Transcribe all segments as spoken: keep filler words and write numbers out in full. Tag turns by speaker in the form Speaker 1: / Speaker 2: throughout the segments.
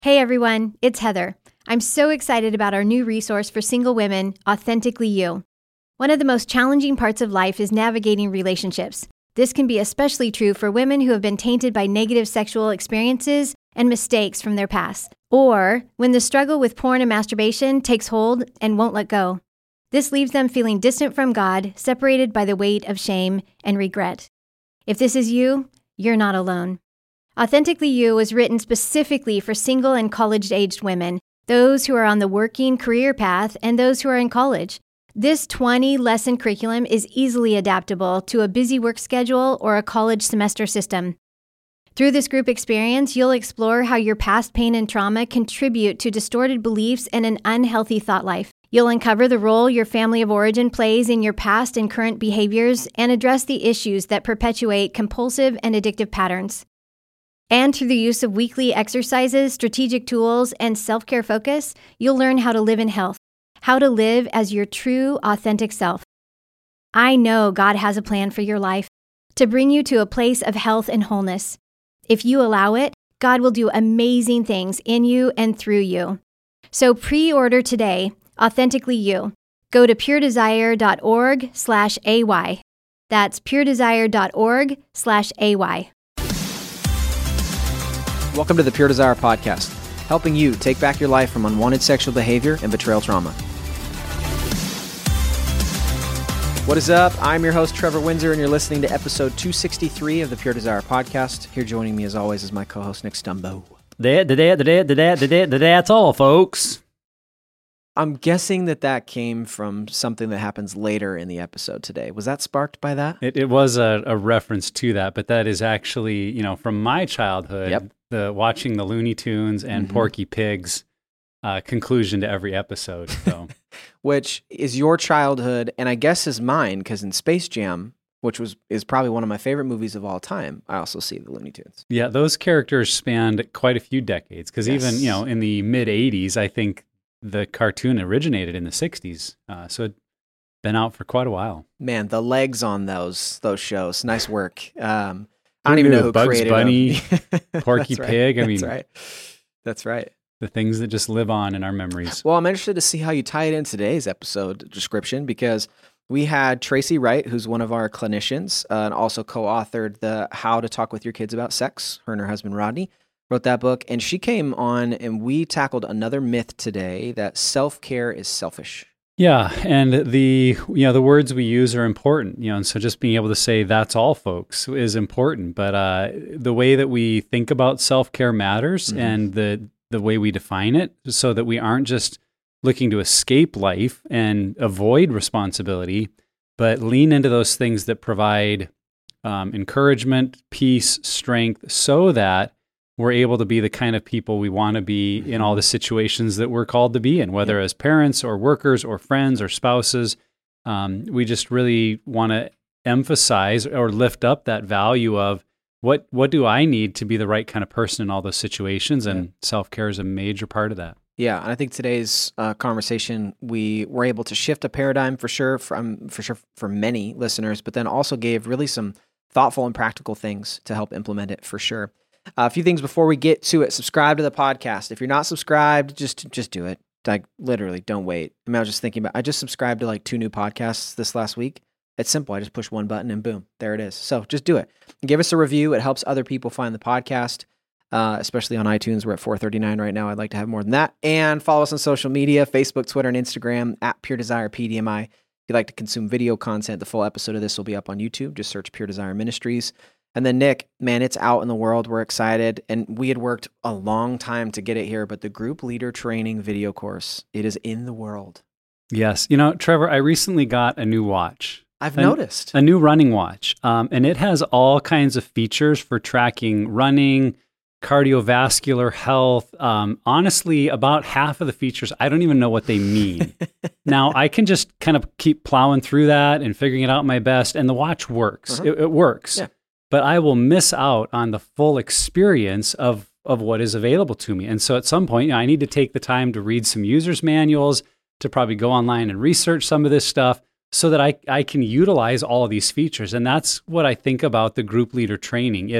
Speaker 1: Hey everyone, it's Heather. I'm so excited about our new resource for single women, Authentically You. One of the most challenging parts of life is navigating relationships. This can be especially true for women who have been tainted by negative sexual experiences and mistakes from their past, or when the struggle with porn and masturbation takes hold and won't let go. This leaves them feeling distant from God, separated by the weight of shame and regret. If this is you, you're not alone. Authentically You was written specifically for single and college-aged women, those who are on the working career path, and those who are in college. This twenty-lesson curriculum is easily adaptable to a busy work schedule or a college semester system. Through this group experience, you'll explore how your past pain and trauma contribute to distorted beliefs and an unhealthy thought life. You'll uncover the role your family of origin plays in your past and current behaviors and address the issues that perpetuate compulsive and addictive patterns. And through the use of weekly exercises, strategic tools, and self-care focus, you'll learn how to live in health, how to live as your true, authentic self. I know God has a plan for your life to bring you to a place of health and wholeness. If you allow it, God will do amazing things in you and through you. So pre-order today, Authentically You. Go to puredesire.org slash AY. That's puredesire.org slash AY.
Speaker 2: Welcome to the Pure Desire Podcast, helping you take back your life from unwanted sexual behavior and betrayal trauma. What is up? I'm your host, Trevor Windsor, and you're listening to episode two sixty-three of the Pure Desire Podcast. Here joining me, as always, is my co-host, Nick Stumbo.
Speaker 3: That, that, that, that, that, that, that, that's all, folks.
Speaker 2: I'm guessing that that came from something that happens later in the episode today. Was that sparked by that?
Speaker 3: It, it was a, a reference to that, but that is actually, you know, from my childhood,
Speaker 2: Yep.
Speaker 3: the watching the Looney Tunes and
Speaker 2: Mhm.
Speaker 3: Porky Pig's uh, conclusion to every episode. So,
Speaker 2: Which is your childhood, and I guess is mine, because in Space Jam, which was is probably one of my favorite movies of all time, I also see the Looney Tunes.
Speaker 3: yeah, those characters spanned quite a few decades, because
Speaker 2: Yes.
Speaker 3: even, you know, in the mid-eighties, I think the cartoon originated in the sixties, uh, so it'd been out for quite a while.
Speaker 2: Man, the legs on those those shows, nice work. Um, I don't even know who
Speaker 3: Bugs
Speaker 2: created
Speaker 3: Bunny,
Speaker 2: them.
Speaker 3: Porky
Speaker 2: That's right.
Speaker 3: Pig, I
Speaker 2: That's
Speaker 3: mean-
Speaker 2: right. That's right.
Speaker 3: the things that just live on in our memories.
Speaker 2: Well, I'm interested to see how you tie it in today's episode description, because we had Tracy Wright, who's one of our clinicians, uh, and also co-authored the How to Talk with Your Kids About Sex. Her and her husband, Rodney, wrote that book, and she came on and we tackled another myth today, that self-care is selfish.
Speaker 3: Yeah, and the you know the words we use are important, you know, and so just being able to say that's all, folks, is important. But uh, the way that we think about self-care matters,
Speaker 2: Mhm.
Speaker 3: and the the way we define it, so that we aren't just looking to escape life and avoid responsibility, but lean into those things that provide um, encouragement, peace, strength, so that we're able to be the kind of people we want to be in all the situations that we're called to be in, whether as parents or workers or friends or spouses. Um, we just really want to emphasize or lift up that value of what what do I need to be the right kind of person in all those situations, and
Speaker 2: Yeah.
Speaker 3: self-care is a major part of that.
Speaker 2: Yeah, and I think today's uh, conversation, we were able to shift a paradigm for sure, from for sure for many listeners, but then also gave really some thoughtful and practical things to help implement it for sure. Uh, a few things before we get to it. Subscribe to the podcast. If you're not subscribed, just just do it. Like, literally, don't wait. I mean, I was just thinking about, I just subscribed to like two new podcasts this last week. It's simple. I just push one button and boom, there it is. So just do it. And give us a review. It helps other people find the podcast, uh, especially on iTunes. We're at four thirty-nine right now. I'd like to have more than that. And follow us on social media, Facebook, Twitter, and Instagram at Pure Desire P D M I. If you'd like to consume video content, the full episode of this will be up on YouTube. Just search Pure Desire Ministries. And then Nick, man, it's out in the world. We're excited. And we had worked a long time to get it here, but the group leader training video course, it is in the world.
Speaker 3: Yes. You know, Trevor, I recently got a new watch.
Speaker 2: I've
Speaker 3: An-
Speaker 2: noticed.
Speaker 3: A new running watch. Um, and it has all kinds of features for tracking running, cardiovascular health. Um, honestly, about half of the features, I don't even know what they mean. Now, I can just kind of keep plowing through that and figuring it out my best, and the watch works.
Speaker 2: Uh-huh.
Speaker 3: It, it works.
Speaker 2: Yeah.
Speaker 3: But I will miss out on the full experience of of what is available to me. And so at some point, you know, I need to take the time to read some user's manuals, to probably go online and research some of this stuff so that I, I can utilize all of these features. And that's what I think about the group leader training is,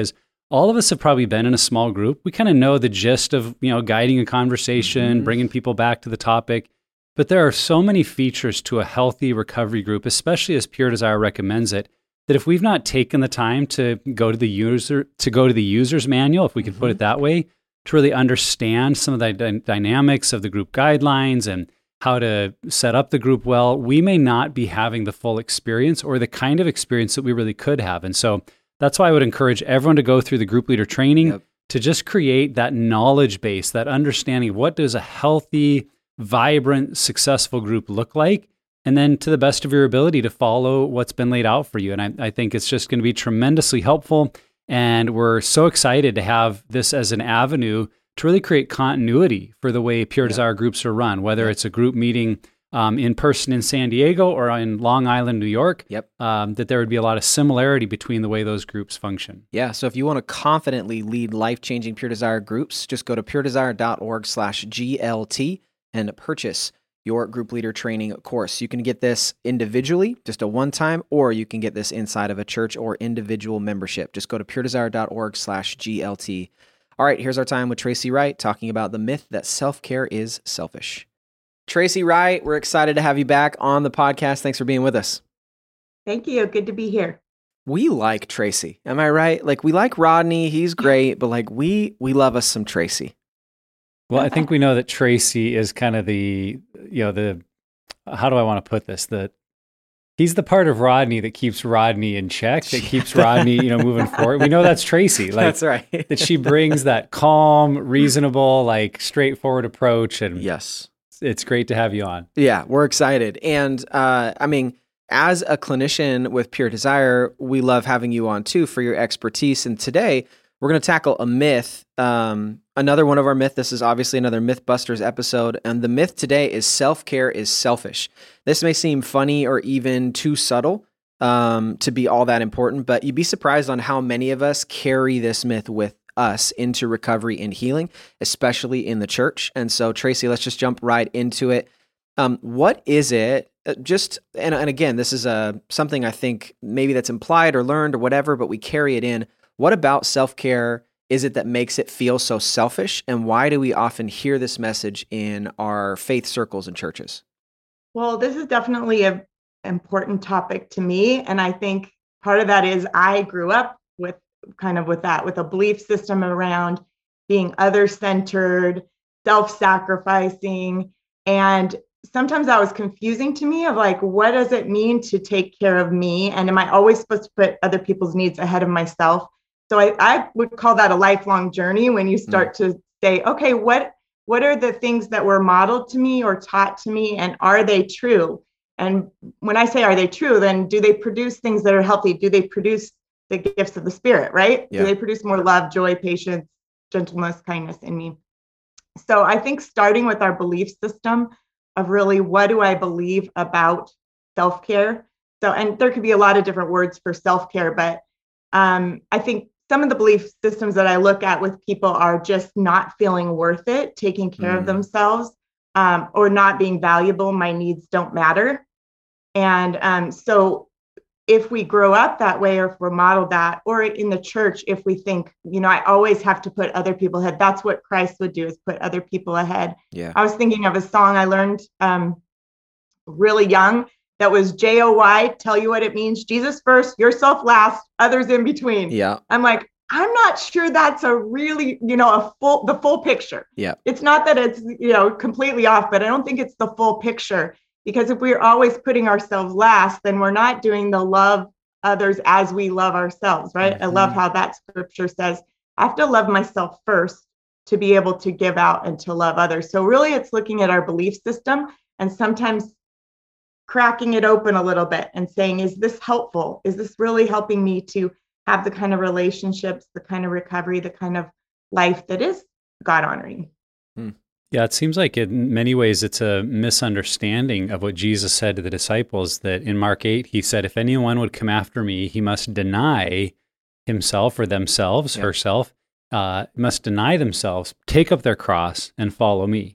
Speaker 3: all of us have probably been in a small group. We kind of know the gist of, you know, guiding a conversation, mm-hmm. bringing people back to the topic. But there are so many features to a healthy recovery group, especially as Pure Desire recommends it, that if we've not taken the time to go to the user, to go to the user's manual, if we could mm-hmm. put it that way, to really understand some of the dy- dynamics of the group guidelines and how to set up the group well, we may not be having the full experience or the kind of experience that we really could have. And so that's why I would encourage everyone to go through the group leader training yep. to just create that knowledge base, that understanding of what does a healthy, vibrant, successful group look like, and then to the best of your ability to follow what's been laid out for you. And I, I think it's just going to be tremendously helpful. And we're so excited to have this as an avenue to really create continuity for the way Pure yep. Desire groups are run, whether yep. it's a group meeting Um, in person in San Diego or in Long Island, New York,
Speaker 2: yep.
Speaker 3: um, that there would be a lot of similarity between the way those groups function.
Speaker 2: Yeah, so if you want to confidently lead life-changing Pure Desire groups, just go to puredesire.org slash GLT and purchase your group leader training course. You can get this individually, just a one-time, or you can get this inside of a church or individual membership. Just go to puredesire.org slash GLT. All right, here's our time with Tracy Wright talking about the myth that self-care is selfish. Tracy Wright, we're excited to have you back on the podcast. Thanks for being with us.
Speaker 4: Thank you. Good to be here.
Speaker 2: We like Tracy. Am I right? Like, we like Rodney. He's great, but like we we love us some Tracy.
Speaker 3: Well, I think we know that Tracy is kind of the, you know, the, how do I want to put this? The He's the part of Rodney that keeps Rodney in check, that keeps Rodney, you know, moving forward. We know that's Tracy. Like,
Speaker 2: that's right.
Speaker 3: that she brings that calm, reasonable, like straightforward approach. And
Speaker 2: yes.
Speaker 3: It's great to have you on.
Speaker 2: Yeah, we're excited. And uh, I mean, as a clinician with Pure Desire, we love having you on too for your expertise. And today we're going to tackle a myth, um, another one of our myths. This is obviously another Mythbusters episode. And the myth today is self-care is selfish. This may seem funny or even too subtle um, to be all that important, but you'd be surprised on how many of us carry this myth with us into recovery and healing, especially in the church. And so, Tracy, let's just jump right into it. Um, what is it? Uh, just and, and again, this is a something I think maybe that's implied or learned or whatever, but we carry it in. What about self-care is it that makes it feel so selfish? And why do we often hear this message in our faith circles and churches?
Speaker 4: Well, this is definitely an important topic to me. And I think part of that is I grew up with kind of with that, with a belief system around being other-centered, self-sacrificing. And sometimes that was confusing to me of like, what does it mean to take care of me? And am I always supposed to put other people's needs ahead of myself? So I, I would call that a lifelong journey when you start mm. to say, okay, what, what are the things that were modeled to me or taught to me? And are they true? And when I say, are they true, then do they produce things that are healthy? Do they produce the gifts of the Spirit, right? Yeah. Do they produce more love, joy, patience, gentleness, kindness in me? So I think starting with our belief system of really, what do I believe about self-care? So, and there could be a lot of different words for self-care, but um, I think some of the belief systems that I look at with people are just not feeling worth it, taking care mm. of themselves, um, or not being valuable. My needs don't matter. And um, so if we grow up that way, or if we're modeled that, or in the church, if we think, you know, I always have to put other people ahead, that's what Christ would do, is put other people ahead.
Speaker 2: Yeah.
Speaker 4: I was thinking of a song I learned um, really young that was J O Y, tell you what it means. Jesus first, yourself last, others in between.
Speaker 2: Yeah.
Speaker 4: I'm like, I'm not sure that's a really, you know, a full, the full picture.
Speaker 2: Yeah.
Speaker 4: It's not that it's, you know, completely off, but I don't think it's the full picture. Because if we're always putting ourselves last, then we're not doing the love others as we love ourselves, right? Mm-hmm. I love how that scripture says, I have to love myself first to be able to give out and to love others. So really it's looking at our belief system and sometimes cracking it open a little bit and saying, is this helpful? Is this really helping me to have the kind of relationships, the kind of recovery, the kind of life that is God honoring?
Speaker 3: Hmm. Yeah, it seems like in many ways it's a misunderstanding of what Jesus said to the disciples, that in Mark eight, he said, if anyone would come after me, he must deny himself or themselves, yeah. herself, uh, must deny themselves, take up their cross and follow me.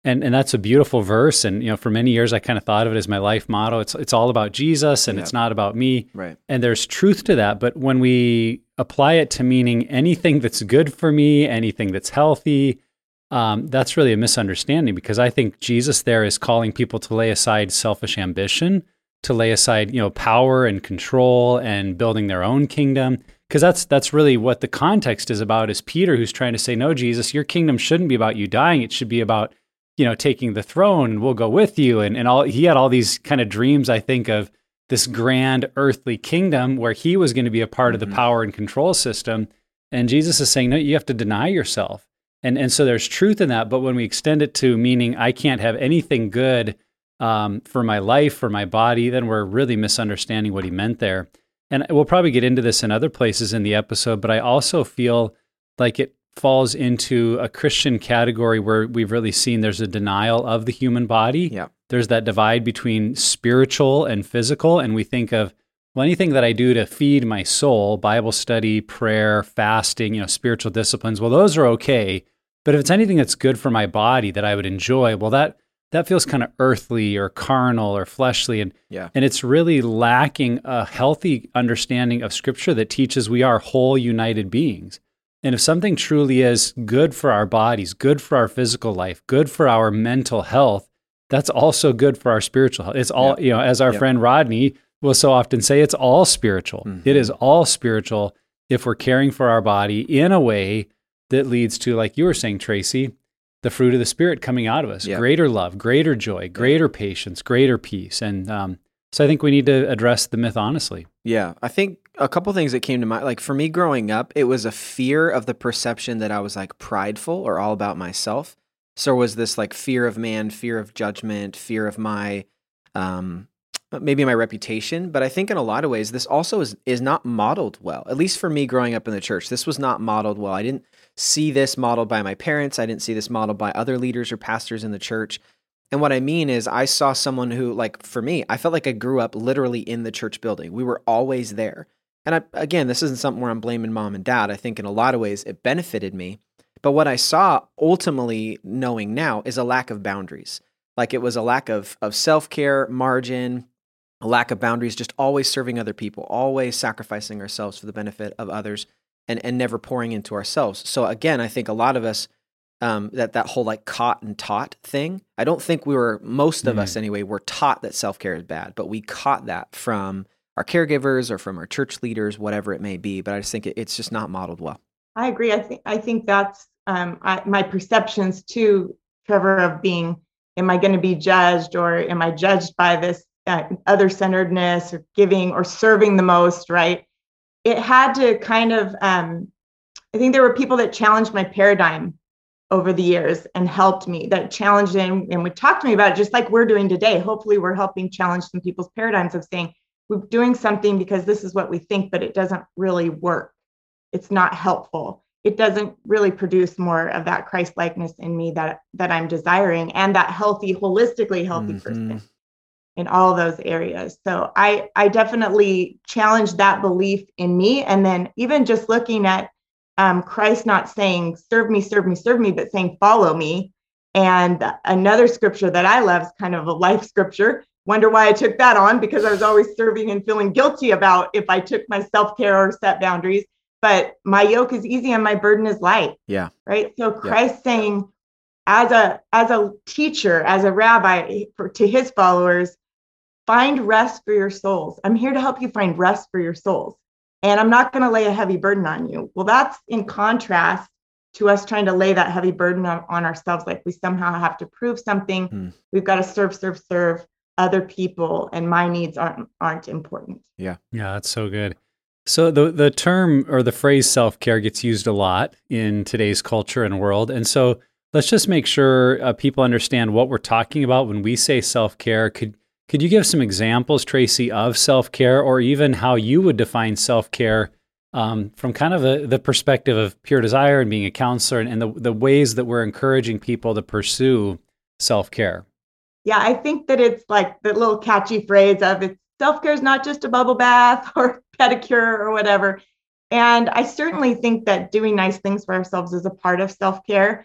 Speaker 3: And and that's a beautiful verse. And you know, for many years I kind of thought of it as my life motto. It's it's all about Jesus and yeah. it's not about me.
Speaker 2: Right.
Speaker 3: And there's truth to that. But when we apply it to meaning anything that's good for me, anything that's healthy, um, that's really a misunderstanding, because I think Jesus there is calling people to lay aside selfish ambition, to lay aside, you know, power and control and building their own kingdom. Because that's that's really what the context is about, is Peter who's trying to say, no, Jesus, your kingdom shouldn't be about you dying. It should be about, you know, taking the throne, and we'll go with you. And and all he had all these kind of dreams, I think, of this grand earthly kingdom where he was going to be a part mm-hmm. of the power and control system. And Jesus is saying, no, you have to deny yourself. And and so there's truth in that. But when we extend it to meaning I can't have anything good um, for my life, for my body, then we're really misunderstanding what he meant there. And we'll probably get into this in other places in the episode, but I also feel like it falls into a Christian category where we've really seen there's a denial of the human body.
Speaker 2: Yeah.
Speaker 3: There's that divide between spiritual and physical. And we think of, well, anything that I do to feed my soul, Bible study, prayer, fasting, you know, spiritual disciplines, well, those are okay. But if it's anything that's good for my body that I would enjoy, well, that that feels kind of earthly or carnal or fleshly. And,
Speaker 2: yeah.
Speaker 3: and it's really lacking a healthy understanding of Scripture that teaches we are whole, united beings. And if something truly is good for our bodies, good for our physical life, good for our mental health, that's also good for our spiritual health. It's all, yeah. you know, as our yeah. friend Rodney will so often say, it's all spiritual. Mm-hmm. It is all spiritual if we're caring for our body in a way that leads to, like you were saying, Tracy, the fruit of the Spirit coming out of us, yeah. greater love, greater joy, greater yeah. patience, greater peace. And um, so I think we need to address the myth honestly.
Speaker 2: Yeah, I think a couple things that came to mind, like for me growing up, it was a fear of the perception that I was like prideful or all about myself. So it was this like fear of man, fear of judgment, fear of my, um, maybe my reputation. But I think in a lot of ways, this also is is not modeled well, at least for me growing up in the church. This was not modeled well. I didn't see this modeled by my parents. I didn't see this modeled by other leaders or pastors in the church. And what I mean is I saw someone who, like for me, I felt like I grew up literally in the church building. We were always there. And I, again, this isn't something where I'm blaming mom and dad. I think in a lot of ways it benefited me. But what I saw ultimately, knowing now, is a lack of boundaries. Like it was a lack of, of self-care, margin, a lack of boundaries, just always serving other people, always sacrificing ourselves for the benefit of others, and, and never pouring into ourselves. So again, I think a lot of us, um, that that whole like caught and taught thing, I don't think we were, most of mm. us anyway, were taught that self-care is bad, but we caught that from our caregivers or from our church leaders, whatever it may be. But I just think it, it's just not modeled well.
Speaker 4: I agree. I think I think that's um, I, my perceptions too, Trevor, of being, am I going to be judged, or am I judged by this uh, other-centeredness or giving or serving the most, right? It had to kind of, um, I think there were people that challenged my paradigm over the years and helped me, that challenged and, and would talk to me about it, just like we're doing today. Hopefully we're helping challenge some people's paradigms of saying, we're doing something because this is what we think, but it doesn't really work. It's not helpful. It doesn't really produce more of that Christ-likeness in me that, that I'm desiring, and that healthy, holistically healthy mm-hmm. person in all those areas. So I, I definitely challenged that belief in me. And then even just looking at um, Christ not saying, serve me, serve me, serve me, but saying, follow me. And another scripture that I love is kind of a life scripture. Wonder why I took that on, because I was always serving and feeling guilty about if I took my self-care or set boundaries. But my yoke is easy and my burden is light.
Speaker 2: Yeah.
Speaker 4: Right. So Christ yeah. saying, as a as a teacher, as a rabbi, for, to his followers, find rest for your souls. I'm here to help you find rest for your souls. And I'm not going to lay a heavy burden on you. Well, that's in contrast to us trying to lay that heavy burden on, on ourselves. Like we somehow have to prove something. Hmm. We've got to serve, serve, serve other people, and my needs aren't aren't important.
Speaker 2: Yeah.
Speaker 3: Yeah, that's so good. So the the term or the phrase self-care gets used a lot in today's culture and world. And so let's just make sure uh, people understand what we're talking about when we say self-care. Could could you give some examples, Tracy, of self-care, or even how you would define self-care um, from kind of a, the perspective of Pure Desire and being a counselor, and, and the, the ways that we're encouraging people to pursue self-care?
Speaker 4: Yeah, I think that it's like the little catchy phrase of it's self-care is not just a bubble bath or pedicure or whatever. And I certainly think that doing nice things for ourselves is a part of self-care.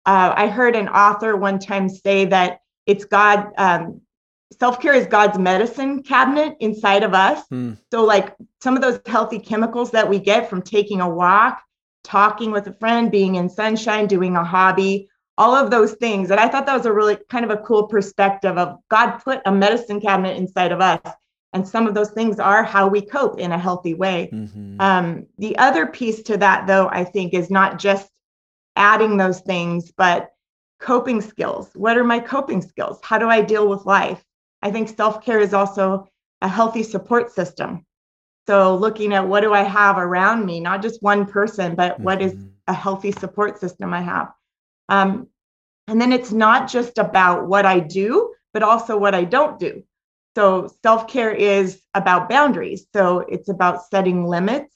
Speaker 4: uh, I heard an author one time say that it's God, um, self-care is God's medicine cabinet inside of us. Mm. So like some of those healthy chemicals that we get from taking a walk, talking with a friend, being in sunshine, doing a hobby, all of those things. And I thought that was a really kind of a cool perspective of God put a medicine cabinet inside of us. And some of those things are how we cope in a healthy way. Mm-hmm. Um, the other piece to that, though, I think is not just adding those things, but coping skills. What are my coping skills? How do I deal with life? I think self-care is also a healthy support system. So looking at what do I have around me, not just one person, but mm-hmm. what is a healthy support system I have. Um, and then it's not just about what I do, but also what I don't do. So self-care is about boundaries. So it's about setting limits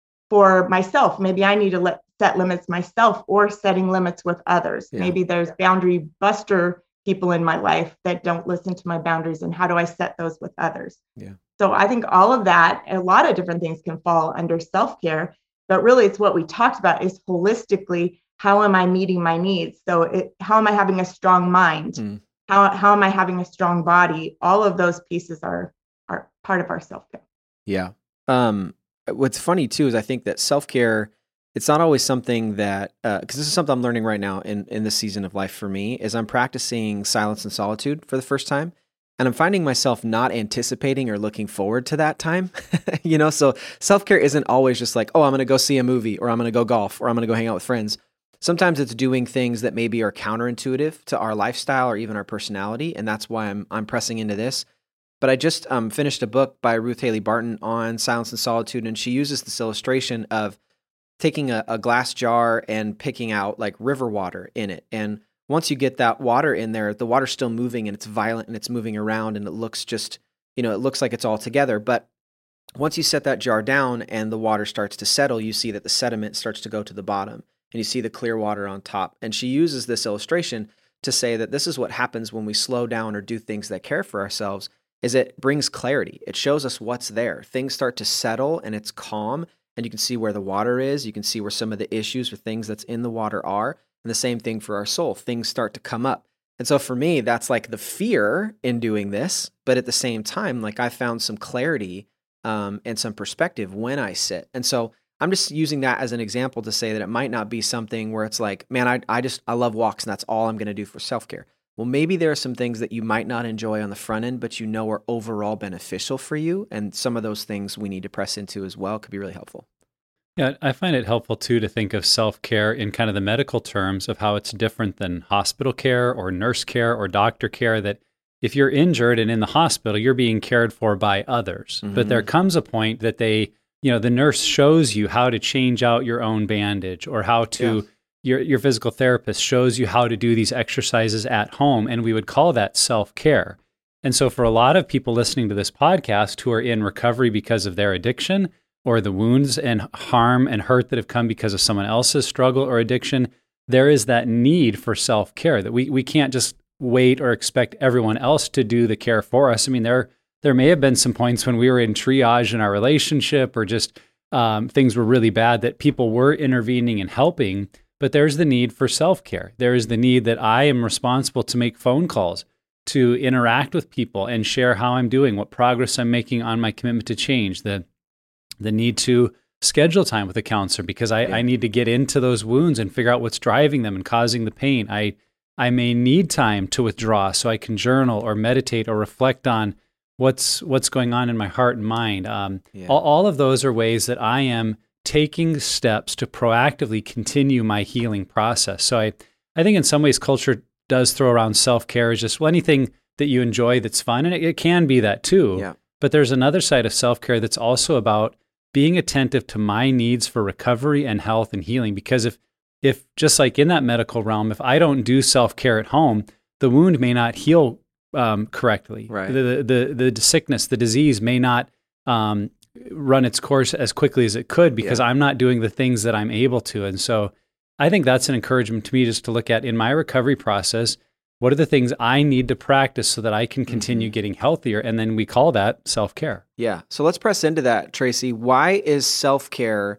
Speaker 4: for myself. Maybe I need to let, set limits myself, or setting limits with others. Yeah. Maybe there's boundary buster people in my life that don't listen to my boundaries, and how do I set those with others?
Speaker 2: Yeah.
Speaker 4: So I think all of that, a lot of different things can fall under self-care, but really it's what we talked about is holistically, how am I meeting my needs? So it, how am I having a strong mind? Mm. How, how am I having a strong body? All of those pieces are, are part of our self-care.
Speaker 2: Yeah. Um, what's funny too, is I think that self-care, it's not always something that, uh, cause this is something I'm learning right now in, in this season of life for me, is I'm practicing silence and solitude for the first time. And I'm finding myself not anticipating or looking forward to that time, you know? So self-care isn't always just like, oh, I'm going to go see a movie, or I'm going to go golf, or I'm going to go hang out with friends. Sometimes it's doing things that maybe are counterintuitive to our lifestyle or even our personality. And that's why I'm, I'm pressing into this. But I just um, finished a book by Ruth Haley Barton on silence and solitude. And she uses this illustration of taking a, a glass jar and picking out like river water in it. And once you get that water in there, the water's still moving and it's violent and it's moving around and it looks just, you know, it looks like it's all together. But once you set that jar down and the water starts to settle, you see that the sediment starts to go to the bottom and you see the clear water on top. And she uses this illustration to say that this is what happens when we slow down or do things that care for ourselves, is it brings clarity. It shows us what's there. Things start to settle and it's calm, and you can see where the water is. You can see where some of the issues or things that's in the water are. And the same thing for our soul. Things start to come up. And so for me, that's like the fear in doing this. But at the same time, like I found some clarity um, and some perspective when I sit. And so I'm just using that as an example to say that it might not be something where it's like, man, I, I just, I love walks and that's all I'm going to do for self-care. Well, maybe there are some things that you might not enjoy on the front end, but you know are overall beneficial for you. And some of those things we need to press into as well could be really helpful.
Speaker 3: Yeah, I find it helpful too to think of self-care in kind of the medical terms of how it's different than hospital care or nurse care or doctor care, that if you're injured and in the hospital, you're being cared for by others. Mm-hmm. But there comes a point that they, you know, the nurse shows you how to change out your own bandage, or how to, yeah. your your physical therapist shows you how to do these exercises at home. And we would call that self-care. And so for a lot of people listening to this podcast who are in recovery because of their addiction, or the wounds and harm and hurt that have come because of someone else's struggle or addiction, there is that need for self-care, that we we can't just wait or expect everyone else to do the care for us. I mean, there there may have been some points when we were in triage in our relationship, or just um, things were really bad, that people were intervening and helping, but there's the need for self-care. There is the need that I am responsible to make phone calls, to interact with people and share how I'm doing, what progress I'm making on my commitment to change, the the need to schedule time with a counselor because I, yeah. I need to get into those wounds and figure out what's driving them and causing the pain. I I may need time to withdraw so I can journal or meditate or reflect on what's what's going on in my heart and mind. Um, yeah. all, all of those are ways that I am taking steps to proactively continue my healing process. So I, I think in some ways culture does throw around self-care as just, well, anything that you enjoy that's fun, and it, it can be that too.
Speaker 2: Yeah.
Speaker 3: But there's another side of self-care that's also about being attentive to my needs for recovery and health and healing. Because if, if just like in that medical realm, if I don't do self-care at home, the wound may not heal um, correctly.
Speaker 2: Right.
Speaker 3: The, the the sickness, the disease may not um, run its course as quickly as it could because yeah. I'm not doing the things that I'm able to. And so I think that's an encouragement to me, just to look at in my recovery process, what are the things I need to practice so that I can continue mm-hmm. getting healthier? And then we call that self-care.
Speaker 2: Yeah. So let's press into that, Tracy. Why is self-care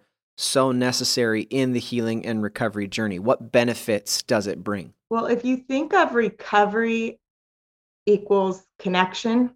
Speaker 2: so necessary in the healing and recovery journey? What benefits does it bring?
Speaker 4: Well, if you think of recovery equals connection,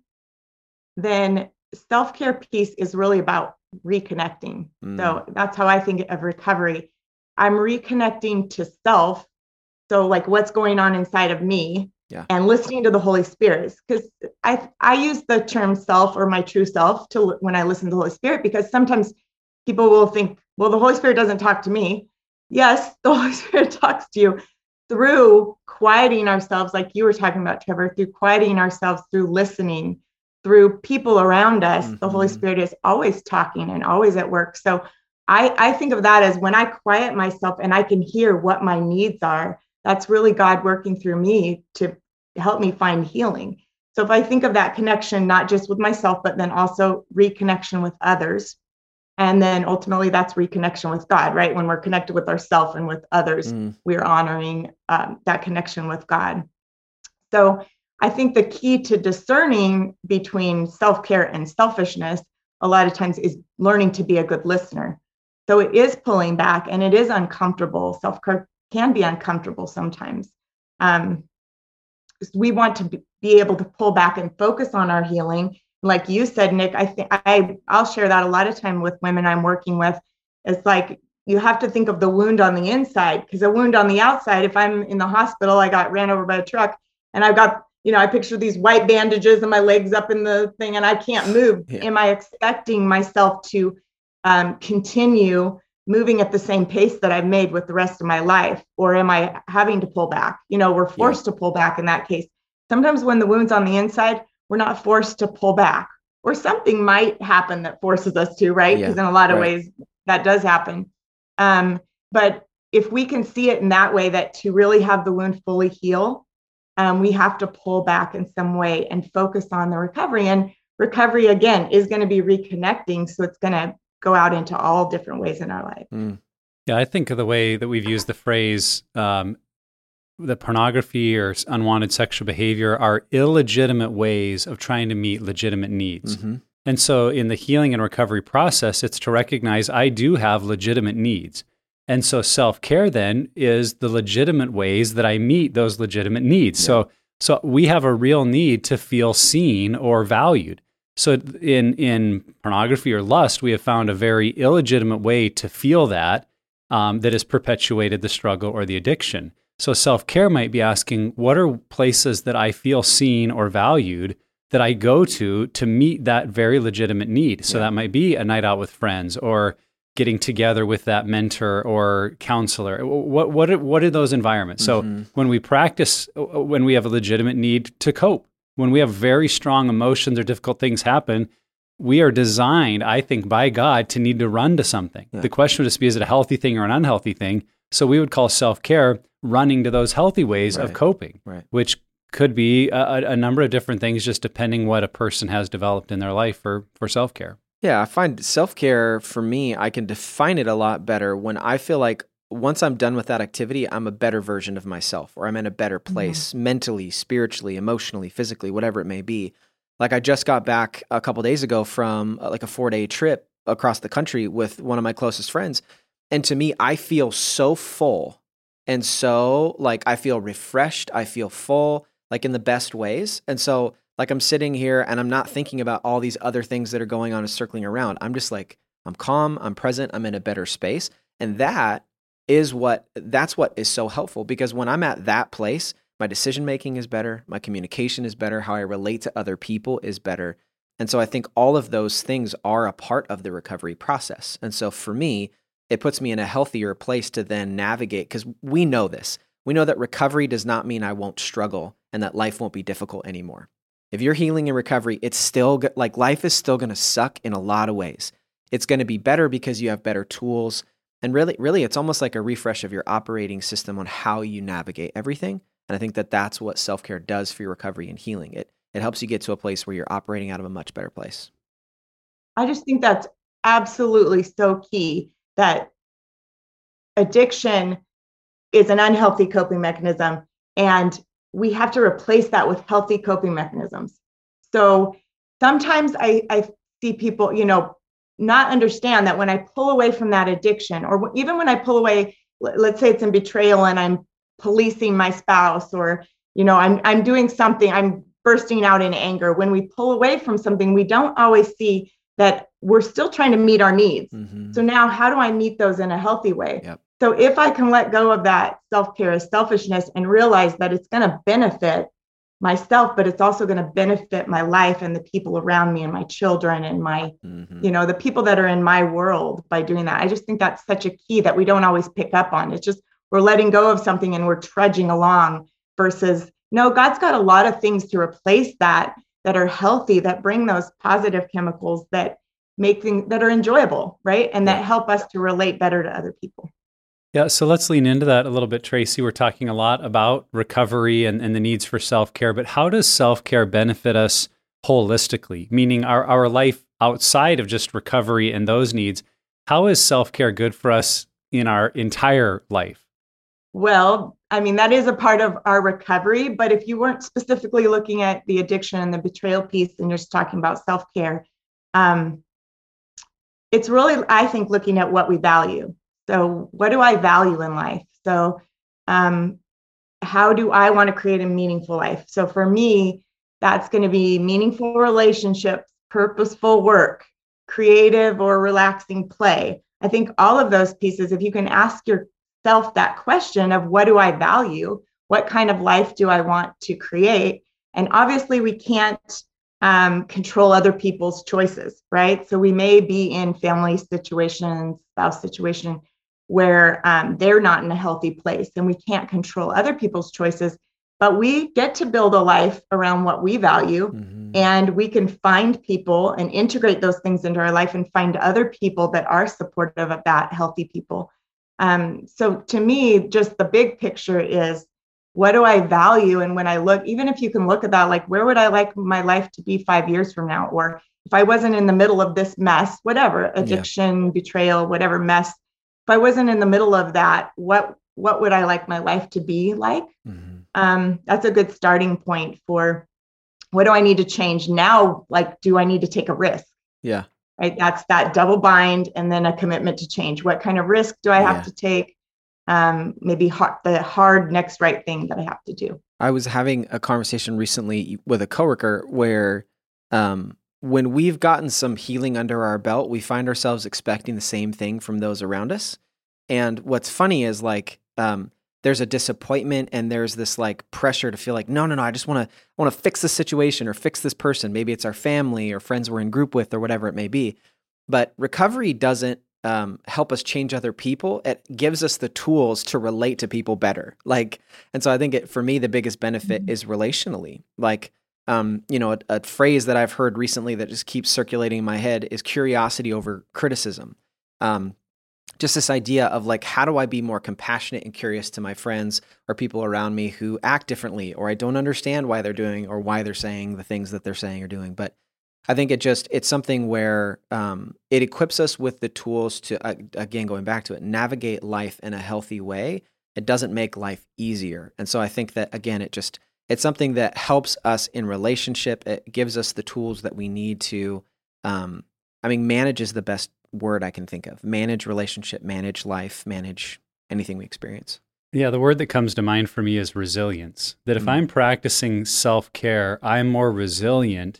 Speaker 4: then self-care piece is really about reconnecting.
Speaker 2: Mm.
Speaker 4: So that's how I think of recovery. I'm reconnecting to self. So like what's going on inside of me,
Speaker 2: yeah.
Speaker 4: and listening to the Holy Spirit. Because I I use the term self or my true self to when I listen to the Holy Spirit, because sometimes people will think, well, the Holy Spirit doesn't talk to me. Yes, the Holy Spirit talks to you through quieting ourselves, like you were talking about, Trevor, through quieting ourselves, through listening, through people around us. Mm-hmm. The Holy Spirit is always talking and always at work. So I, I think of that as when I quiet myself and I can hear what my needs are, that's really God working through me to help me find healing. So if I think of that connection, not just with myself, but then also reconnection with others. And then ultimately that's reconnection with God, right? When we're connected with ourselves and with others, mm. we're honoring um, that connection with God. So I think the key to discerning between self-care and selfishness a lot of times is learning to be a good listener. So it is pulling back and it is uncomfortable. Self-care can be uncomfortable sometimes. Um, we want to be able to pull back and focus on our healing. Like you said, Nick, I think I I'll share that a lot of time with women I'm working with. It's like you have to think of the wound on the inside, because a wound on the outside, if I'm in the hospital, I got ran over by a truck and I've got, you know, I picture these white bandages and my legs up in the thing and I can't move. Yeah. Am I expecting myself to um, continue moving at the same pace that I've made with the rest of my life? Or am I having to pull back? You know, we're forced yeah. to pull back in that case. Sometimes when the wound's on the inside, we're not forced to pull back, or something might happen that forces us to, right? Because yeah, in a lot of right. ways that does happen. Um, but if we can see it in that way, that to really have the wound fully heal, um, we have to pull back in some way and focus on the recovery. And recovery, again, is going to be reconnecting. So it's going to go out into all different ways in our life.
Speaker 3: Mm. Yeah, I think of the way that we've used the phrase um, that pornography or unwanted sexual behavior are illegitimate ways of trying to meet legitimate needs. Mm-hmm. And so in the healing and recovery process, it's to recognize I do have legitimate needs. And so self-care then is the legitimate ways that I meet those legitimate needs. Yeah. So so we have a real need to feel seen or valued. So in in pornography or lust, we have found a very illegitimate way to feel that um, that has perpetuated the struggle or the addiction. So self-care might be asking, what are places that I feel seen or valued that I go to to meet that very legitimate need? So yeah. that might be a night out with friends, or getting together with that mentor or counselor. What what are, what are those environments? Mm-hmm. So when we practice, when we have a legitimate need to cope, when we have very strong emotions or difficult things happen, we are designed, I think, by God to need to run to something. Yeah. The question would just be, is it a healthy thing or an unhealthy thing? So we would call self-care running to those healthy ways right. of coping,
Speaker 2: right.
Speaker 3: which could be a, a number of different things, just depending what a person has developed in their life for, for self-care.
Speaker 2: Yeah, I find self-care, for me, I can define it a lot better when I feel like once I'm done with that activity, I'm a better version of myself, or I'm in a better place mm-hmm. mentally, spiritually, emotionally, physically, whatever it may be. Like I just got back a couple days ago from uh, like a four-day trip across the country with one of my closest friends. And to me, I feel so full. And so like I feel refreshed, I feel full, like in the best ways. And so like I'm sitting here and I'm not thinking about all these other things that are going on and circling around. I'm just like, I'm calm, I'm present, I'm in a better space. And that is what, that's what is so helpful, because when I'm at that place, my decision-making is better, my communication is better, how I relate to other people is better. And so I think all of those things are a part of the recovery process. And so for me, it puts me in a healthier place to then navigate, because we know this. We know that recovery does not mean I won't struggle and that life won't be difficult anymore. If you're healing in recovery, it's still go- like life is still going to suck in a lot of ways. It's going to be better because you have better tools. And really, really, it's almost like a refresh of your operating system on how you navigate everything. And I think that that's what self-care does for your recovery and healing. It it helps you get to a place where you're operating out of a much better place.
Speaker 4: I just think that's absolutely so key, that addiction is an unhealthy coping mechanism, and we have to replace that with healthy coping mechanisms. So sometimes I, I see people, you know, not understand that when I pull away from that addiction, or even when I pull away, let's say it's in betrayal and I'm policing my spouse, or, you know, I'm, I'm doing something, I'm bursting out in anger. When we pull away from something, we don't always see that we're still trying to meet our needs. Mm-hmm. So now how do I meet those in a healthy way? Yep. So if I can let go of that self-care as selfishness and realize that it's going to benefit myself, but it's also going to benefit my life and the people around me and my children and my, mm-hmm. you know, the people that are in my world by doing that. I just think that's such a key that we don't always pick up on. It's just, we're letting go of something and we're trudging along versus, no, God's got a lot of things to replace that, that are healthy, that bring those positive chemicals that make things that are enjoyable, right? And that help us to relate better to other people.
Speaker 3: Yeah, so let's lean into that a little bit, Tracy. We're talking a lot about recovery and, and the needs for self-care, but how does self-care benefit us holistically? Meaning our, our life outside of just recovery and those needs, how is self-care good for us in our entire life?
Speaker 4: Well, I mean, that is a part of our recovery, but if you weren't specifically looking at the addiction and the betrayal piece and you're just talking about self-care, um, it's really, I think, looking at what we value. So what do I value in life? So um, how do I want to create a meaningful life? So for me, that's going to be meaningful relationships, purposeful work, creative or relaxing play. I think all of those pieces, if you can ask yourself that question of what do I value? What kind of life do I want to create? And obviously we can't um, control other people's choices, right? So we may be in family situations, spouse situation, where um, they're not in a healthy place and we can't control other people's choices, but we get to build a life around what we value. Mm-hmm. And we can find people and integrate those things into our life and find other people that are supportive of that, healthy people. Um, so to me, just the big picture is, what do I value? And when I look, even if you can look at that, like, where would I like my life to be five years from now? Or if I wasn't in the middle of this mess, whatever, addiction, yeah. betrayal, whatever mess, if I wasn't in the middle of that, what what would I like my life to be like? Mm-hmm. Um, that's a good starting point for what do I need to change now? Like, do I need to take a risk?
Speaker 2: Yeah.
Speaker 4: Right. That's that double bind and then a commitment to change. What kind of risk do I have yeah. to take? Um, maybe hard, the hard next right thing that I have to do.
Speaker 2: I was having a conversation recently with a coworker where um, when we've gotten some healing under our belt, we find ourselves expecting the same thing from those around us. And what's funny is like, um, there's a disappointment and there's this like pressure to feel like, no, no, no, I just want to I want to fix the situation or fix this person. Maybe it's our family or friends we're in group with or whatever it may be. But recovery doesn't um, help us change other people. It gives us the tools to relate to people better. Like, and so I think it, for me, the biggest benefit mm-hmm. is relationally. Like, um, you know, a, a phrase that I've heard recently that just keeps circulating in my head is curiosity over criticism. Um, Just this idea of like, how do I be more compassionate and curious to my friends or people around me who act differently, or I don't understand why they're doing or why they're saying the things that they're saying or doing. But I think it just, it's something where um, it equips us with the tools to, uh, again, going back to it, navigate life in a healthy way. It doesn't make life easier. And so I think that, again, it just, it's something that helps us in relationship. It gives us the tools that we need to, um, I mean, manage is the best word I can think of. Manage relationship, manage life, manage anything we experience.
Speaker 3: Yeah, the word that comes to mind for me is resilience. That if mm. I'm practicing self-care, I'm more resilient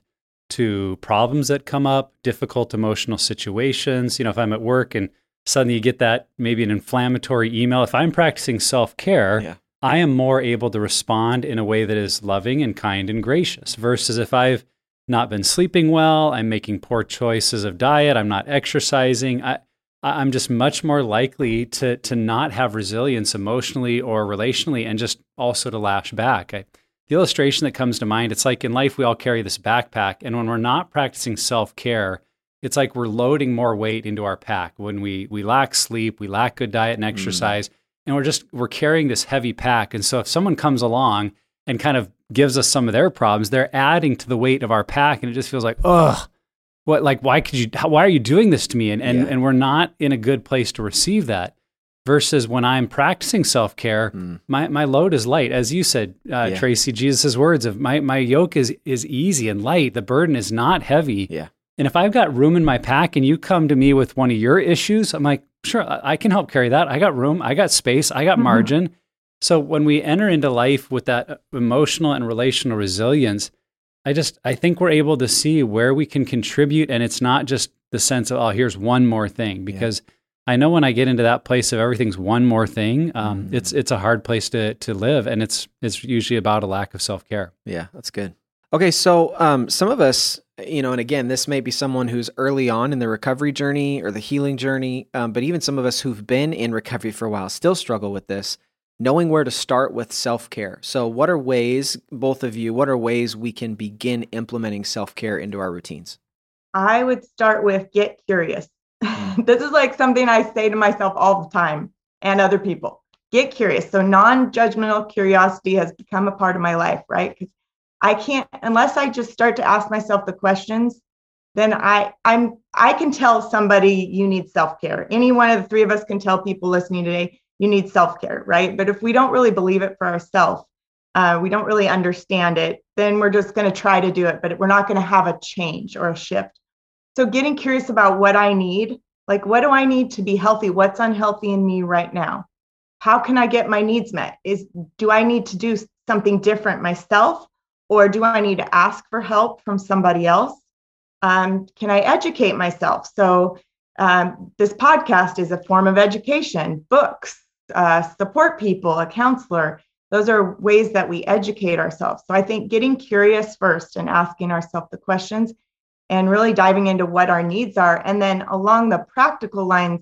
Speaker 3: to problems that come up, difficult emotional situations. You know, if I'm at work and suddenly you get that, maybe an inflammatory email, if I'm practicing self-care, yeah. I am more able to respond in a way that is loving and kind and gracious versus if I've not been sleeping well, I'm making poor choices of diet, I'm not exercising, I, I'm just much more likely to to not have resilience emotionally or relationally and just also to lash back. I, the illustration that comes to mind, it's like in life we all carry this backpack, and when we're not practicing self-care, it's like we're loading more weight into our pack. When we we lack sleep, we lack good diet and exercise, mm. and we're just, we're carrying this heavy pack. And so if someone comes along and kind of gives us some of their problems, they're adding to the weight of our pack, and it just feels like, ugh, what, like, why could you, how, why are you doing this to me? And and, yeah. and we're not in a good place to receive that. Versus when I'm practicing self-care, mm. my, my load is light. As you said, uh, yeah. Tracy, Jesus' words of my, my yoke is is easy and light. The burden is not heavy.
Speaker 2: Yeah.
Speaker 3: And if I've got room in my pack and you come to me with one of your issues, I'm like, sure, I I can help carry that. I got room, I got space, I got
Speaker 4: Mhm.
Speaker 3: margin. So when we enter into life with that emotional and relational resilience, I just, I think we're able to see where we can contribute. And it's not just the sense of, oh, here's one more thing. Because I know when I get into that place of everything's one more thing, um,
Speaker 2: Mm.
Speaker 3: it's it's a hard place to to live. And it's it's usually about a lack of self-care.
Speaker 2: Yeah, that's good. Okay, so um, some of us, you know, and again, this may be someone who's early on in the recovery journey or the healing journey, um, but even some of us who've been in recovery for a while still struggle with this, knowing where to start with self-care. So what are ways, both of you, what are ways we can begin implementing self-care into our routines?
Speaker 4: I would start with get curious.
Speaker 2: Mm.
Speaker 4: This is like something I say to myself all the time and other people. Get curious. So non-judgmental curiosity has become a part of my life, right? Because I can't, unless I just start to ask myself the questions, then I I'm I can tell somebody you need self-care. Any one of the three of us can tell people listening today, you need self-care, right? But if we don't really believe it for ourselves, uh, we don't really understand it, then we're just going to try to do it, but we're not going to have a change or a shift. So getting curious about what I need, like what do I need to be healthy? What's unhealthy in me right now? How can I get my needs met? Is do I need to do something different myself, or do I need to ask for help from somebody else? Um, can I educate myself? So um, this podcast is a form of education, books, uh, support people, a counselor. Those are ways that we educate ourselves. So I think getting curious first and asking ourselves the questions and really diving into what our needs are. And then along the practical lines,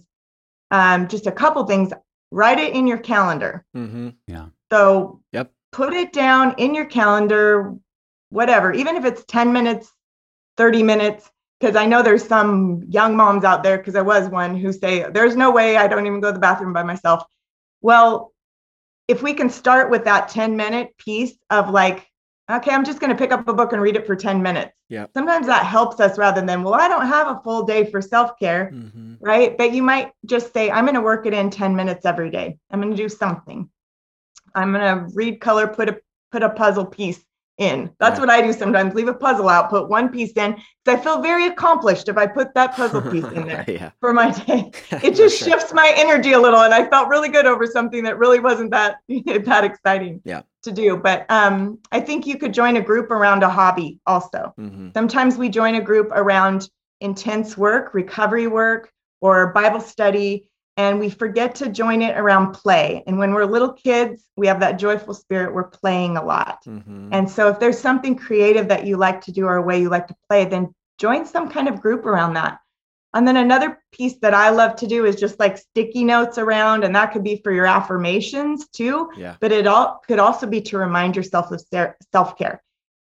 Speaker 4: um, just a couple things, write it in your calendar.
Speaker 2: Mm-hmm.
Speaker 3: Yeah.
Speaker 4: So
Speaker 2: Yep.
Speaker 4: put it down in your calendar, whatever, even if it's ten minutes, thirty minutes, because I know there's some young moms out there, because I was one, who say, there's no way, I don't even go to the bathroom by myself. Well, if we can start with that ten minute piece of like, okay, I'm just going to pick up a book and read it for ten minutes.
Speaker 2: Yeah.
Speaker 4: Sometimes that helps us rather than, well, I don't have a full day for self-care,
Speaker 2: Mm-hmm.
Speaker 4: right? But you might just say, I'm going to work it in ten minutes every day. I'm going to do something. I'm going to read color, put a put a puzzle piece in. That's
Speaker 2: Yeah.
Speaker 4: what I do sometimes. Leave a puzzle out, put one piece in, because I feel very accomplislished if I put that puzzle piece in there
Speaker 2: Yeah.
Speaker 4: for my day.
Speaker 2: For
Speaker 4: It just
Speaker 2: sure.
Speaker 4: shifts my energy a little, and I felt really good over something that really wasn't that that exciting
Speaker 2: Yeah.
Speaker 4: to do. But um, I think you could join a group around a hobby also.
Speaker 2: Mm-hmm.
Speaker 4: Sometimes we join a group around intense work, recovery work, or Bible study, and we forget to join it around play. And when we're little kids, we have that joyful spirit. We're playing a lot.
Speaker 2: Mm-hmm.
Speaker 4: And so if there's something creative that you like to do or a way you like to play, then join some kind of group around that. And then another piece that I love to do is just like sticky notes around, and that could be for your affirmations too,
Speaker 2: Yeah.
Speaker 4: but it all could also be to remind yourself of self-care.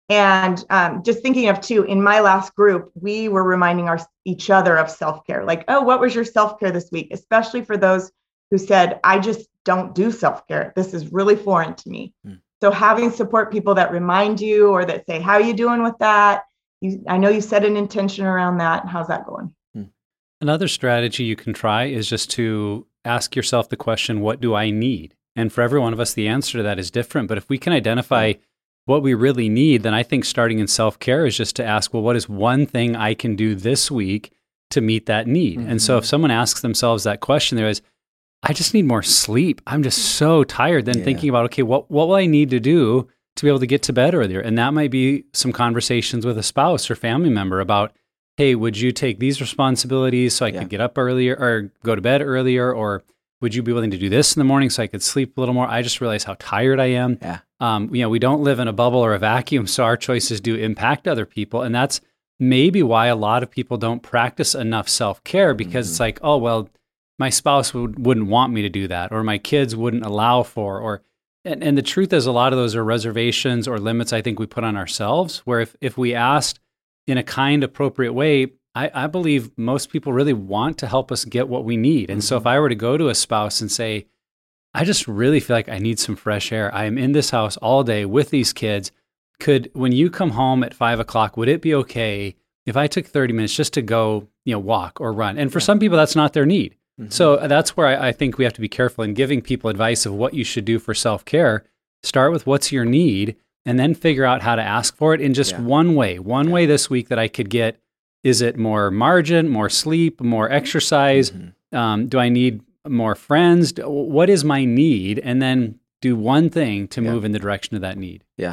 Speaker 4: And um, just thinking of too, in my last group, we were reminding our each other of self-care. Like, oh, what was your self-care this week? Especially for those who said, I just don't do self-care. This is really foreign to me.
Speaker 2: Mm.
Speaker 4: So having support people that remind you or that say, how are you doing with that? You, I know you set an intention around that. How's that going?
Speaker 3: Another strategy you can try is just to ask yourself the question, what do I need? And for every one of us, the answer to that is different. But if we can identify what we really need, then I think starting in self-care is just to ask, well, what is one thing I can do this week to meet that need?
Speaker 2: Mm-hmm.
Speaker 3: And so if someone asks themselves that question, there is, I just need more sleep. I'm just so tired. Then
Speaker 2: Yeah.
Speaker 3: thinking about, okay, what, what will I need to do to be able to get to bed earlier? And that might be some conversations with a spouse or family member about, hey, would you take these responsibilities so I
Speaker 2: Yeah.
Speaker 3: could get up earlier or go to bed earlier? Or would you be willing to do this in the morning so I could sleep a little more? I just realized how tired I am.
Speaker 2: Yeah.
Speaker 3: Um, you know, we don't live in a bubble or a vacuum, so our choices do impact other people. And that's maybe why a lot of people don't practice enough self-care, because
Speaker 2: Mhm.
Speaker 3: it's like, oh, well, my spouse would, wouldn't want me to do that, or my kids wouldn't allow for, or, and, and the truth is a lot of those are reservations or limits I think we put on ourselves, where if, if we asked in a kind, appropriate way, I, I believe most people really want to help us get what we need. And so if I were to go to a spouse and say, I just really feel like I need some fresh air. I am in this house all day with these kids. Could, when you come home at five o'clock, would it be okay if I took thirty minutes just to go, you know, walk or run? And for some people, that's not their need.
Speaker 2: Mhm.
Speaker 3: So that's where I, I think we have to be careful in giving people advice of what you should do for self-care. Start with what's your need, and then figure out how to ask for it in just
Speaker 2: Yeah.
Speaker 3: one way, one
Speaker 2: Yeah.
Speaker 3: way this week that I could get Is it more margin, more sleep, more exercise?
Speaker 2: Mm-hmm.
Speaker 3: Um, do I need more friends? Do- What is my need? And then do one thing to
Speaker 2: Yeah.
Speaker 3: move in the direction of that need.
Speaker 2: Yeah.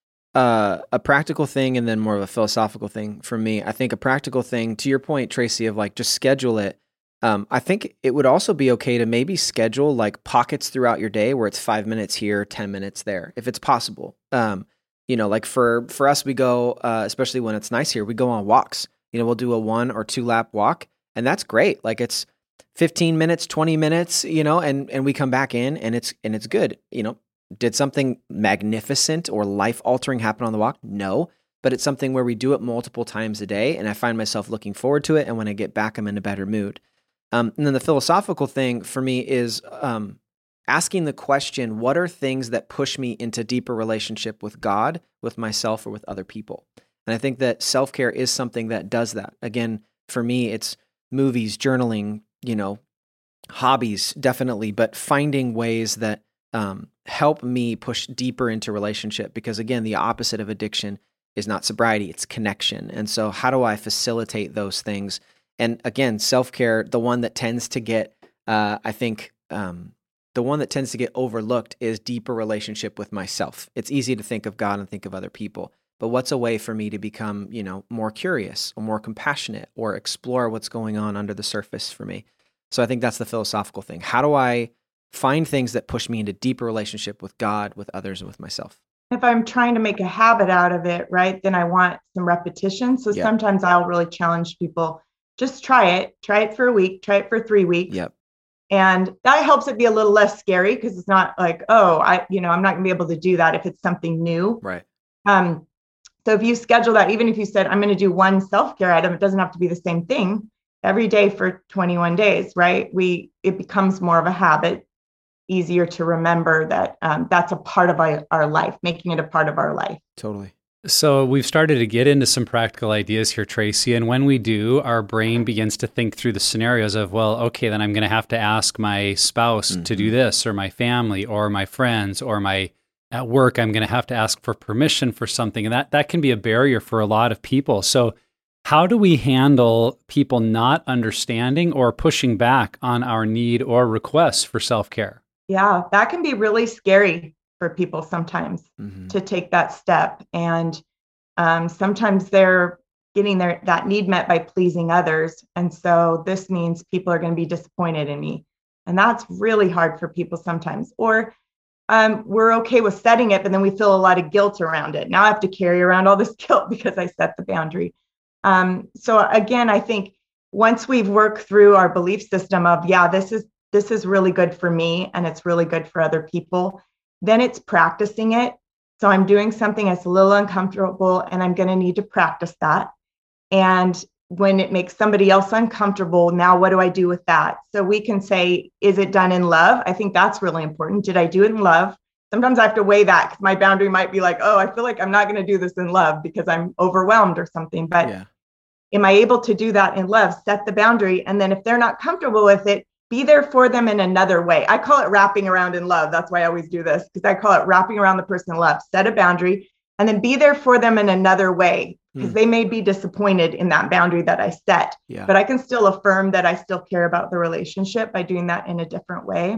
Speaker 2: Uh, a practical thing and then more of a philosophical thing for me. I think a practical thing, to your point, Tracy, of like just schedule it. Um, I think it would also be okay to maybe schedule like pockets throughout your day where it's five minutes here, ten minutes there, if it's possible. Um, you know, like for, for us, we go, uh, especially when it's nice here, we go on walks. You know, we'll do a one or two lap walk, and that's great. Like it's fifteen minutes, twenty minutes, you know, and, and we come back in and it's, and it's good. You know, did something magnificent or life altering happen on the walk? No, but it's something where we do it multiple times a day, and I find myself looking forward to it. And when I get back, I'm in a better mood. Um, and then the philosophical thing for me is um, asking the question, what are things that push me into deeper relationship with God, with myself, or with other people? And I think that self-care is something that does that. Again, for me, it's movies, journaling, you know, hobbies, definitely, but finding ways that um, help me push deeper into relationship. Because again, the opposite of addiction is not sobriety, it's connection. And so how do I facilitate those things? And again, self-care, the one that tends to get, uh, I think, um, the one that tends to get overlooked is deeper relationship with myself. It's easy to think of God and think of other people, but what's a way for me to become, you know, more curious or more compassionate or explore what's going on under the surface for me? So I think that's the philosophical thing. How do I find things that push me into deeper relationship with God, with others, and with myself?
Speaker 4: If I'm trying to make a habit out of it, right, then I want some repetition. So
Speaker 2: Yep.
Speaker 4: sometimes I'll really challenge people, just try it, try it for a week, try it for three weeks.
Speaker 2: Yep.
Speaker 4: And that helps it be a little less scary because it's not like, oh, I, you know, I'm not gonna be able to do that if it's something new.
Speaker 2: Right.
Speaker 4: Um, so if you schedule that, even if you said, I'm going to do one self-care item, it doesn't have to be the same thing every day for twenty-one days, right? We, it becomes more of a habit, easier to remember that um, that's a part of our, our life, making it a part of our life.
Speaker 2: Totally.
Speaker 3: So we've started to get into some practical ideas here, Tracy. And when we do, our brain begins to think through the scenarios of, well, okay, then I'm going to have to ask my spouse
Speaker 2: Mm-hmm.
Speaker 3: to do this, or my family, or my friends, or my at work, I'm going to have to ask for permission for something. And that, that can be a barrier for a lot of people. So how do we handle people not understanding or pushing back on our need or requests for self-care?
Speaker 4: Yeah, that can be really scary for people sometimes
Speaker 2: Mm-hmm.
Speaker 4: to take that step. And um, sometimes they're getting their that need met by pleasing others. And so this means people are going to be disappointed in me. And that's really hard for people sometimes. Or um, we're okay with setting it, but then we feel a lot of guilt around it. Now I have to carry around all this guilt because I set the boundary. Um, so again, I think once we've worked through our belief system of, yeah, this is this is really good for me and it's really good for other people, then it's practicing it. So I'm doing something that's a little uncomfortable and I'm going to need to practice that. And when it makes somebody else uncomfortable, now what do I do with that? So we can say, is it done in love? I think that's really important. Did I do it in love? Sometimes I have to weigh that because my boundary might be like, oh, I feel like I'm not going to do this in love because I'm overwhelmed or something. But
Speaker 2: Yeah.
Speaker 4: am I able to do that in love? Set the boundary. And then if they're not comfortable with it, be there for them in another way. I call it wrapping around in love. That's why I always do this, because I call it wrapping around the person in love. Set a boundary and then be there for them in another way, because
Speaker 2: Mm.
Speaker 4: they may be disappointed in that boundary that I set.
Speaker 2: Yeah.
Speaker 4: But I can still affirm that I still care about the relationship by doing that in a different way.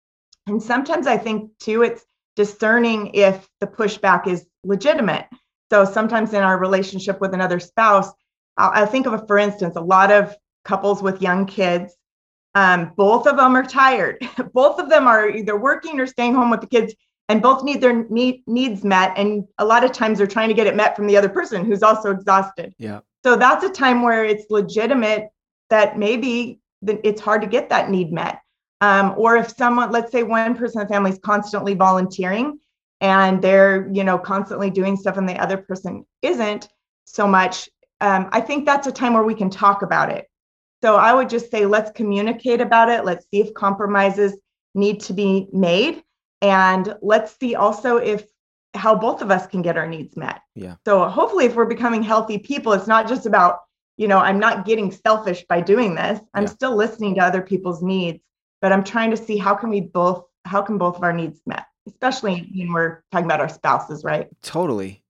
Speaker 4: And sometimes I think too, it's discerning if the pushback is legitimate. So sometimes in our relationship with another spouse, I'll, I think of a, for instance, a lot of couples with young kids, um, both of them are tired. Both of them are either working or staying home with the kids, and both need their need, needs met. And a lot of times they're trying to get it met from the other person who's also exhausted.
Speaker 2: Yeah.
Speaker 4: So that's a time where it's legitimate that maybe it's hard to get that need met. Um, or if someone, let's say one person in the family is constantly volunteering and they're, you know, constantly doing stuff and the other person isn't so much, um, I think that's a time where we can talk about it. So I would just say, let's communicate about it. Let's see if compromises need to be made. And let's see also if how both of us can get our needs met.
Speaker 2: Yeah.
Speaker 4: So hopefully if we're becoming healthy people, it's not just about, you know, I'm not getting selfish by doing this. I'm
Speaker 2: Yeah.
Speaker 4: still listening to other people's needs, but I'm trying to see how can we both, how can both of our needs met, especially when we're talking about our spouses, right?
Speaker 2: Totally.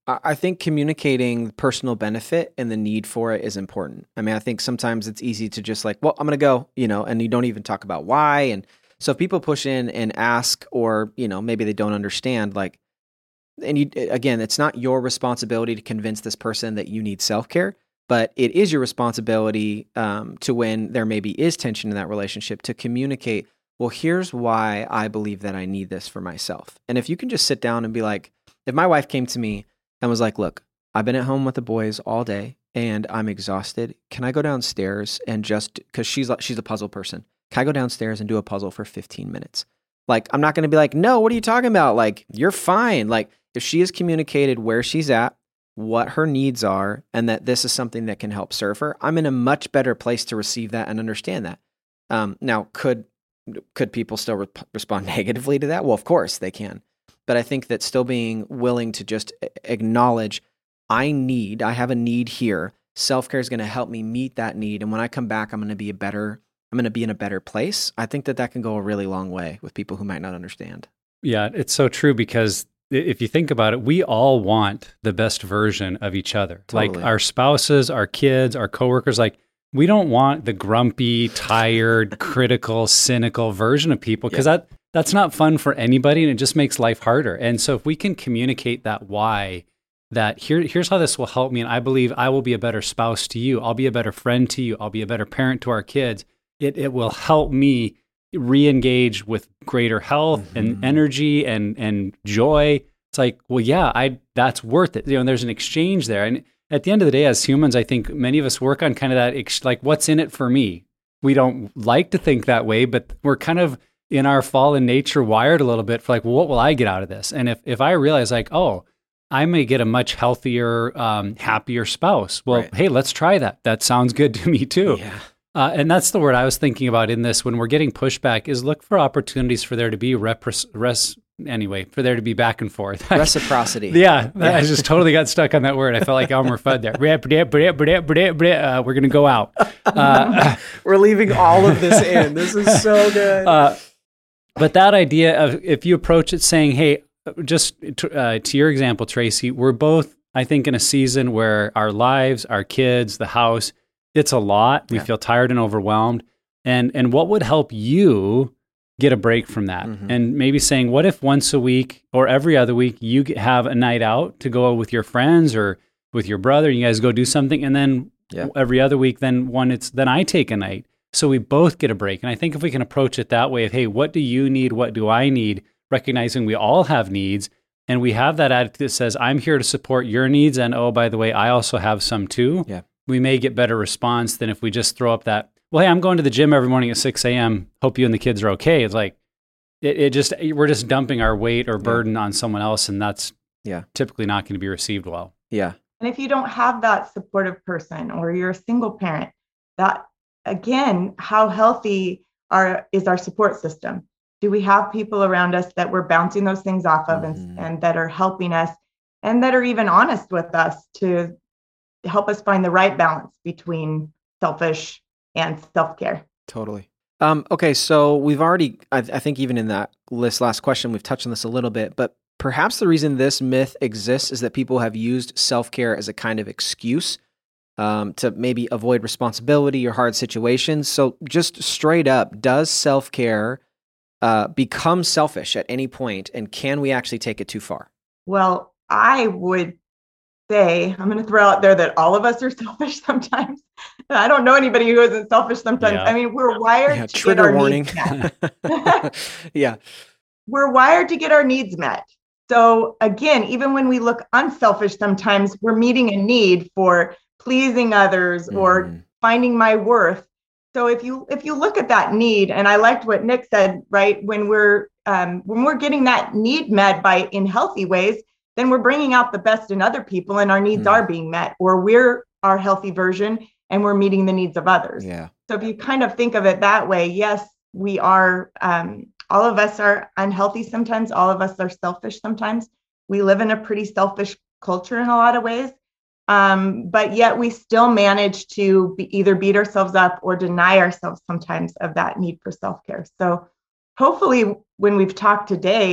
Speaker 2: I I think communicating personal benefit and the need for it is important. I mean, I think sometimes it's easy to just like, well, I'm going to go, you know, and you don't even talk about why. And so if people push in and ask, or, you know, maybe they don't understand, like, and you, again, it's not your responsibility to convince this person that you need self-care, but it is your responsibility um, to, when there maybe is tension in that relationship, to communicate, well, here's why I believe that I need this for myself. And if you can just sit down and be like, if my wife came to me and was like, look, I've been at home with the boys all day and I'm exhausted. Can I go downstairs and just, because she's she's a puzzle person, can I go downstairs and do a puzzle for fifteen minutes? Like, I'm not going to be like, no, what are you talking about? Like, you're fine. Like, if she has communicated where she's at, what her needs are, and that this is something that can help serve her, I'm in a much better place to receive that and understand that. Um, now, could could people still re- respond negatively to that? Well, of course they can. But I think that still being willing to just acknowledge, I need, I have a need here. Self-care is going to help me meet that need. And when I come back, I'm going to be a better, I'm going to be in a better place. I think that that can go a really long way with people who might not understand.
Speaker 3: Yeah, it's so true, because if you think about it, we all want the best version of each other.
Speaker 2: Totally.
Speaker 3: Like our spouses, our kids, our coworkers, like we don't want the grumpy, tired, critical, cynical version of people, because yeah. that that's not fun for anybody, and it just makes life harder. And so if we can communicate that why, that here here's how this will help me, and I believe I will be a better spouse to you, I'll be a better friend to you, I'll be a better parent to our kids. It it will help me re-engage with greater health mm-hmm. and energy and and joy. It's like, well, yeah, I that's worth it. You know, there's an exchange there. And at the end of the day, as humans, I think many of us work on kind of that, ex- like, what's in it for me? We don't like to think that way, but we're kind of in our fallen nature wired a little bit for like, well, what will I get out of this? And if if I realize like, oh, I may get a much healthier, um, happier spouse. Well, right. Hey, let's try that. That sounds good to me too.
Speaker 2: Yeah.
Speaker 3: Uh, and that's the word I was thinking about in this when we're getting pushback, is look for opportunities for there to be repres- res- anyway, for there to be back and forth.
Speaker 2: Reciprocity.
Speaker 3: yeah, yeah. I just totally got stuck on that word. I felt like Elmer Fudd there. Uh, we're going to go out. Uh,
Speaker 2: we're leaving all of this in. This is so good. Uh,
Speaker 3: but that idea of, if you approach it saying, hey, just uh, to your example, Tracy, we're both, I think, in a season where our lives, our kids, the house, it's a lot. We yeah. feel tired and overwhelmed. And and what would help you get a break from that? Mm-hmm. And maybe saying, what if once a week or every other week you have a night out to go with your friends or with your brother, and you guys go do something, and then yeah. every other week, then one it's then I take a night. So we both get a break. And I think if we can approach it that way of, hey, what do you need? What do I need? Recognizing we all have needs, and we have that attitude that says, I'm here to support your needs, and oh, by the way, I also have some too.
Speaker 2: Yeah.
Speaker 3: We may get better response than if we just throw up that, well, hey, I'm going to the gym every morning at six a.m. Hope you and the kids are okay. It's like, it, it just, we're just dumping our weight or burden yeah. on someone else, and that's
Speaker 2: yeah.
Speaker 3: typically not going to be received well.
Speaker 2: Yeah.
Speaker 4: And if you don't have that supportive person, or you're a single parent, that, again, how healthy are is our support system? Do we have people around us that we're bouncing those things off of mm-hmm. and, and that are helping us, and that are even honest with us to help us find the right balance between selfish and self-care?
Speaker 2: Totally. Um, okay, so we've already, I, I think even in that list, last question, we've touched on this a little bit, but perhaps the reason this myth exists is that people have used self-care as a kind of excuse um, to maybe avoid responsibility or hard situations. So just straight up, does self-care uh, become selfish at any point, and can we actually take it too far?
Speaker 4: Well, I would say, I'm going to throw out there that all of us are selfish sometimes. I don't know anybody who isn't selfish sometimes. Yeah. I mean, we're wired
Speaker 2: yeah,
Speaker 4: to get our
Speaker 2: warning.
Speaker 4: needs met.
Speaker 2: yeah.
Speaker 4: We're wired to get our needs met. So again, even when we look unselfish, sometimes we're meeting a need for pleasing others mm. or finding my worth. So if you if you look at that need, and I liked what Nick said, right? When we're um, when we're getting that need met by in healthy ways, then we're bringing out the best in other people, and our needs mm. are being met, or we're our healthy version and we're meeting the needs of others.
Speaker 2: Yeah.
Speaker 4: So if you kind of think of it that way, yes, we are, um, all of us are unhealthy sometimes. All of us are selfish sometimes. We live in a pretty selfish culture in a lot of ways. Um, but yet we still manage to be, either beat ourselves up or deny ourselves sometimes of that need for self-care. So hopefully when we've talked today,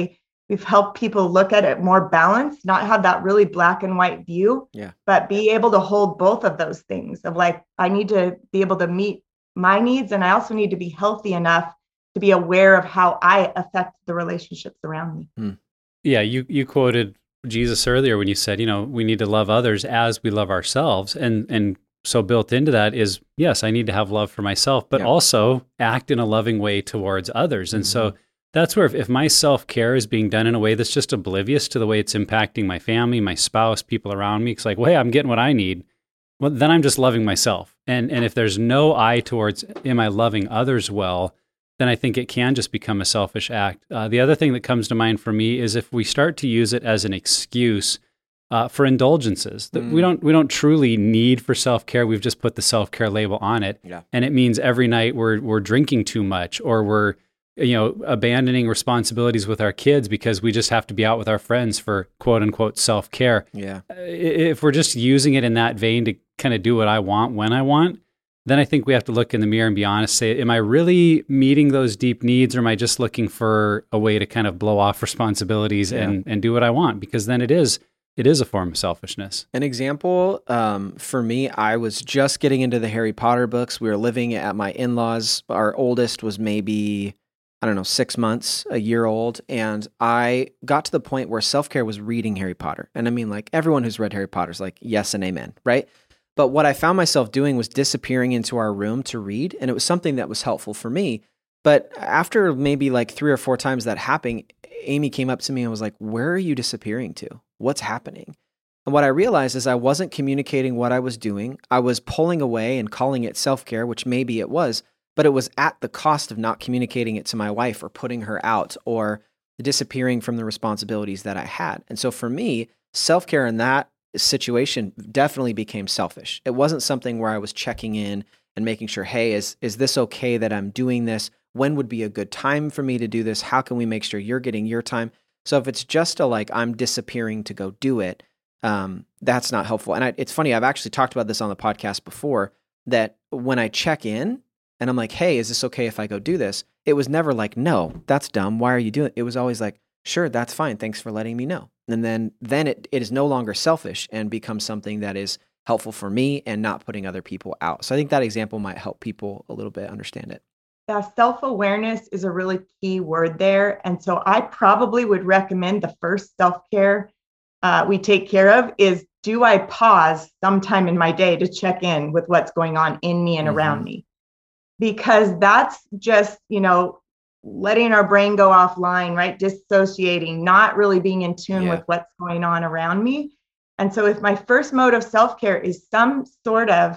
Speaker 4: we've helped people look at it more balanced, not have that really black and white view,
Speaker 2: yeah.
Speaker 4: but be able to hold both of those things of like, I need to be able to meet my needs. And I also need to be healthy enough to be aware of how I affect the relationships around me.
Speaker 3: Hmm. Yeah. You, you quoted Jesus earlier when you said, you know, we need to love others as we love ourselves. And, and so built into that is, yes, I need to have love for myself, but yeah. also act in a loving way towards others. And mm-hmm. so that's where if, if my self-care is being done in a way that's just oblivious to the way it's impacting my family, my spouse, people around me, it's like, well, hey, I'm getting what I need. Well, then I'm just loving myself. And and if there's no eye towards, am I loving others well, then I think it can just become a selfish act. Uh, the other thing that comes to mind for me is if we start to use it as an excuse uh, for indulgences, that mm. we don't we don't truly need for self-care. We've just put the self-care label on it,
Speaker 2: yeah.
Speaker 3: and it means every night we're we're drinking too much, or we're you know abandoning responsibilities with our kids because we just have to be out with our friends for quote unquote self-care.
Speaker 2: Yeah,
Speaker 3: if we're just using it in that vein to kind of do what I want when I want, then I think we have to look in the mirror and be honest, say, am I really meeting those deep needs, or am I just looking for a way to kind of blow off responsibilities yeah. and, and do what I want? Because then it is it is a form of selfishness.
Speaker 2: An example, um, for me, I was just getting into the Harry Potter books. We were living at my in-laws. Our oldest was maybe, I don't know, six months, a year old. And I got to the point where self-care was reading Harry Potter. And I mean, like, everyone who's read Harry Potter is like, yes and amen, right? But what I found myself doing was disappearing into our room to read, and it was something that was helpful for me. But after maybe like three or four times that happening, Amy came up to me and was like, where are you disappearing to? What's happening? And what I realized is I wasn't communicating what I was doing. I was pulling away and calling it self-care, which maybe it was, but it was at the cost of not communicating it to my wife or putting her out or disappearing from the responsibilities that I had. And so for me, self-care in that situation definitely became selfish. It wasn't something where I was checking in and making sure, hey, is is this okay that I'm doing this? When would be a good time for me to do this? How can we make sure you're getting your time? So if it's just a like, I'm disappearing to go do it, um, that's not helpful. And I, it's funny, I've actually talked about this on the podcast before, that when I check in and I'm like, hey, is this okay if I go do this? It was never like, no, that's dumb. Why are you doing it? It was always like, sure, that's fine. Thanks for letting me know. And then then it, it is no longer selfish and becomes something that is helpful for me and not putting other people out. So I think that example might help people a little bit understand it.
Speaker 4: Yeah, self-awareness is a really key word there. And so I probably would recommend the first self-care uh, we take care of is, do I pause sometime in my day to check in with what's going on in me and mm-hmm. around me? Because that's just, you know, letting our brain go offline, right? Dissociating, not really being in tune yeah. with what's going on around me. And so if my first mode of self-care is some sort of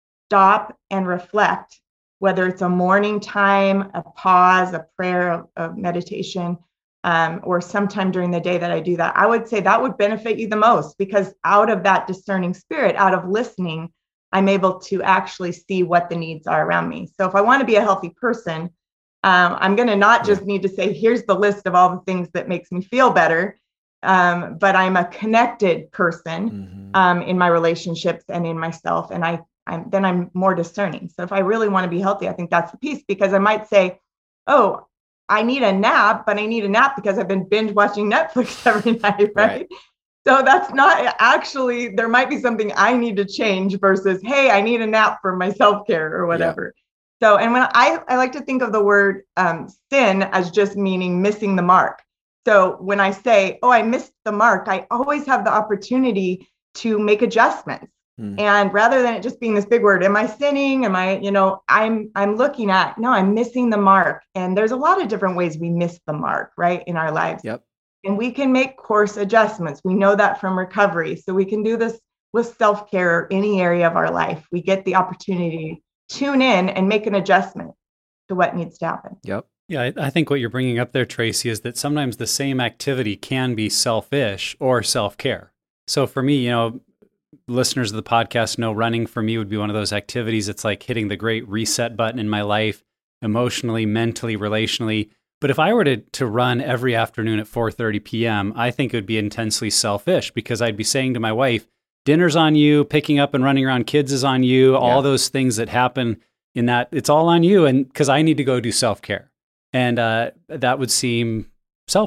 Speaker 4: stop and reflect, whether it's a morning time, a pause, a prayer, a, a meditation, um, or sometime during the day that I do that, I would say that would benefit you the most, because out of that discerning spirit, out of listening, I'm able to actually see what the needs are around me. So if I want to be a healthy person, um, I'm going to not just need to say, here's the list of all the things that makes me feel better, um, but I'm a connected person mm-hmm. um, in my relationships and in myself. And I I'm, then I'm more discerning. So if I really want to be healthy, I think that's the piece, because I might say, oh, I need a nap, but I need a nap because I've been binge watching Netflix every night, right? right? So that's not actually, there might be something I need to change versus, hey, I need a nap for my self-care or whatever. Yeah. So, and when I, I like to think of the word um, sin as just meaning missing the mark. So when I say, oh, I missed the mark, I always have the opportunity to make adjustments. Hmm. And rather than it just being this big word, am I sinning? Am I, you know, I'm, I'm looking at, no, I'm missing the mark. And there's a lot of different ways we miss the mark, right, in our lives.
Speaker 2: Yep.
Speaker 4: And we can make course adjustments. We know that from recovery. So we can do this with self-care or any area of our life. We get the opportunity to tune in and make an adjustment to what needs to happen.
Speaker 2: Yep.
Speaker 3: Yeah, I, I think what you're bringing up there, Tracy, is that sometimes the same activity can be selfish or self-care. So for me, you know, listeners of the podcast know running for me would be one of those activities. It's like hitting the great reset button in my life, emotionally, mentally, relationally. But if I were to, to run every afternoon at four thirty p.m., I think it would be intensely selfish, because I'd be saying to my wife, dinner's on you, picking up and running around kids is on you, yeah. all those things that happen in that, it's all on you, and because I need to go do self-care. And uh, that would seem selfish.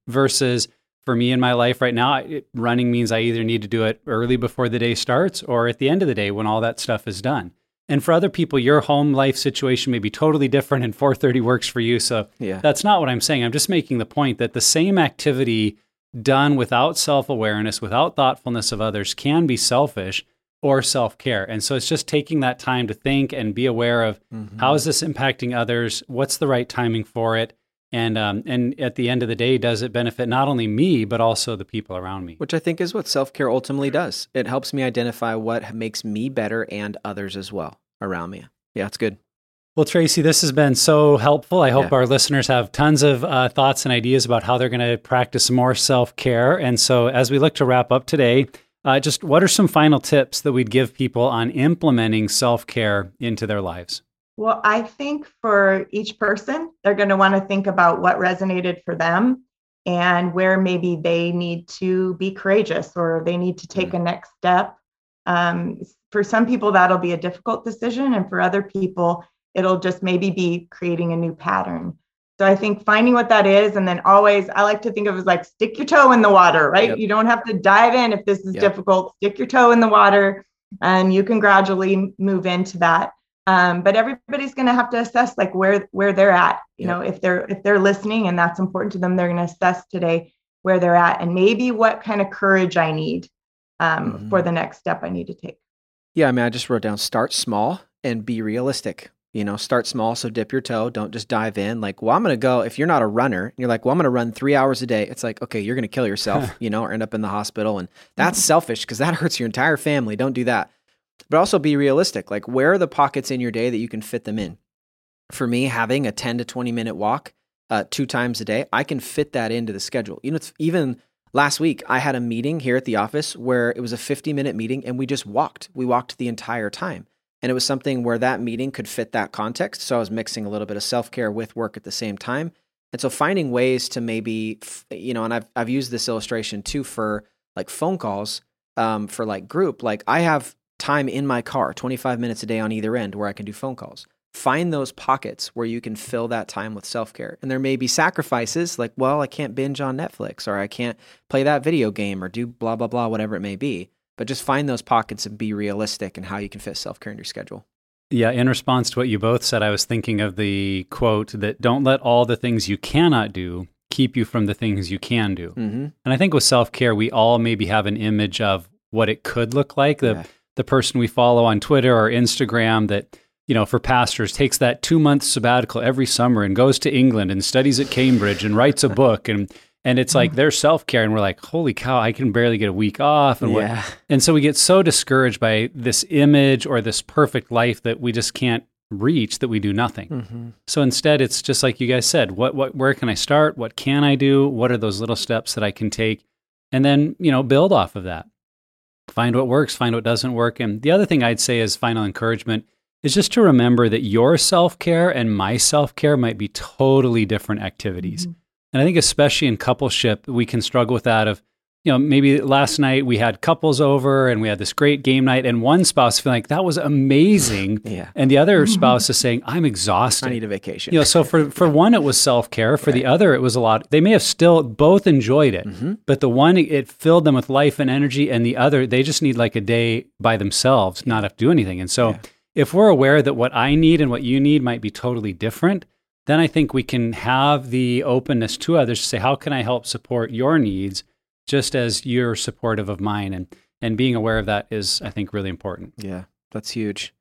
Speaker 3: versus for me in my life right now, it, running means I either need to do it early before the day starts or at the end of the day when all that stuff is done. And for other people, your home life situation may be totally different and four thirty works for you. So
Speaker 2: Yeah.
Speaker 3: that's not what I'm saying. I'm just making the point that the same activity done without self-awareness, without thoughtfulness of others can be selfish or self-care. And so it's just taking that time to think and be aware of
Speaker 2: Mhm.
Speaker 3: how is this impacting others? What's the right timing for it? And um, and at the end of the day, does it benefit not only me, but also the people around me?
Speaker 2: Which I think is what self-care ultimately does. It helps me identify what makes me better and others as well around me. Yeah, it's good.
Speaker 3: Well, Tracy, this has been so helpful. I hope
Speaker 2: Yeah.
Speaker 3: our listeners have tons of uh, thoughts and ideas about how they're going to practice more self-care. And so as we look to wrap up today, uh, just what are some final tips that we'd give people on implementing self-care into their lives?
Speaker 4: Well, I think for each person, they're going to want to think about what resonated for them and where maybe they need to be courageous or they need to take a next step. Um, for some people, that'll be a difficult decision. And for other people, it'll just maybe be creating a new pattern. So I think finding what that is, and then always, I like to think of it as like stick your toe in the water, right?
Speaker 2: Yep.
Speaker 4: You don't have to dive in if this is
Speaker 2: Yep.
Speaker 4: difficult. Stick your toe in the water and you can gradually move into that. Um, but everybody's going to have to assess like where where they're at. You
Speaker 2: Yep.
Speaker 4: know, if they're if they're listening and that's important to them, they're going to assess today where they're at and maybe what kind of courage I need um,
Speaker 2: Mhm.
Speaker 4: for the next step I need to take.
Speaker 2: Yeah, I mean, I just wrote down start small and be realistic. You know, start small, so dip your toe. Don't just dive in. Like, well, I'm going to go. If you're not a runner, and you're like, well, I'm going to run three hours a day. It's like, okay, you're going to kill yourself, you know, or end up in the hospital. And that's selfish because that hurts your entire family. Don't do that. But also be realistic. Like, where are the pockets in your day that you can fit them in? For me, having a ten to twenty minute walk uh, two times a day, I can fit that into the schedule. You know, it's even last week, I had a meeting here at the office where it was a fifty minute meeting and we just walked. We walked the entire time. And it was something where that meeting could fit that context. So I was mixing a little bit of self-care with work at the same time. And so finding ways to maybe, you know, and I've I've used this illustration too for like phone calls um, for like group. Like I have time in my car, twenty-five minutes a day on either end where I can do phone calls. Find those pockets where you can fill that time with self-care. And there may be sacrifices like, well, I can't binge on Netflix or I can't play that video game or do blah, blah, blah, whatever it may be. But just find those pockets and be realistic in how you can fit self-care in your schedule.
Speaker 3: Yeah, in response to what you both said, I was thinking of the quote that don't let all the things you cannot do keep you from the things you can do.
Speaker 2: Mm-hmm.
Speaker 3: And I think with self-care, we all maybe have an image of what it could look like. The
Speaker 2: Yeah.
Speaker 3: the person we follow on Twitter or Instagram that, you know, for pastors takes that two-month sabbatical every summer and goes to England and studies at Cambridge and writes a book and and it's like their self-care and we're like, holy cow, I can barely get a week off. And
Speaker 2: Yeah.
Speaker 3: what, and so we get so discouraged by this image or this perfect life that we just can't reach, that we do nothing.
Speaker 2: Mm-hmm.
Speaker 3: So instead, it's just like you guys said, what, what, where can I start? What can I do? What are those little steps that I can take? And then, you know, build off of that. Find what works, find what doesn't work. And the other thing I'd say as final encouragement is just to remember that your self-care and my self-care might be totally different activities. Mm-hmm. And I think especially in coupleship, we can struggle with that of, you know, maybe last night we had couples over and we had this great game night and one spouse feeling like that was amazing.
Speaker 2: Yeah.
Speaker 3: And the other spouse is saying, I'm exhausted.
Speaker 2: I need a vacation.
Speaker 3: You know, so for, for one, it was self-care. For right. the other, it was a lot. They may have still both enjoyed it, mm-hmm. but the one, it filled them with life and energy. And the other, they just need like a day by themselves, not have to do anything. And so yeah. if we're aware that what I need and what you need might be totally different, then I think we can have the openness to others to say, how can I help support your needs just as you're supportive of mine? And and being aware of that is, I think, really important.
Speaker 2: Yeah, that's huge.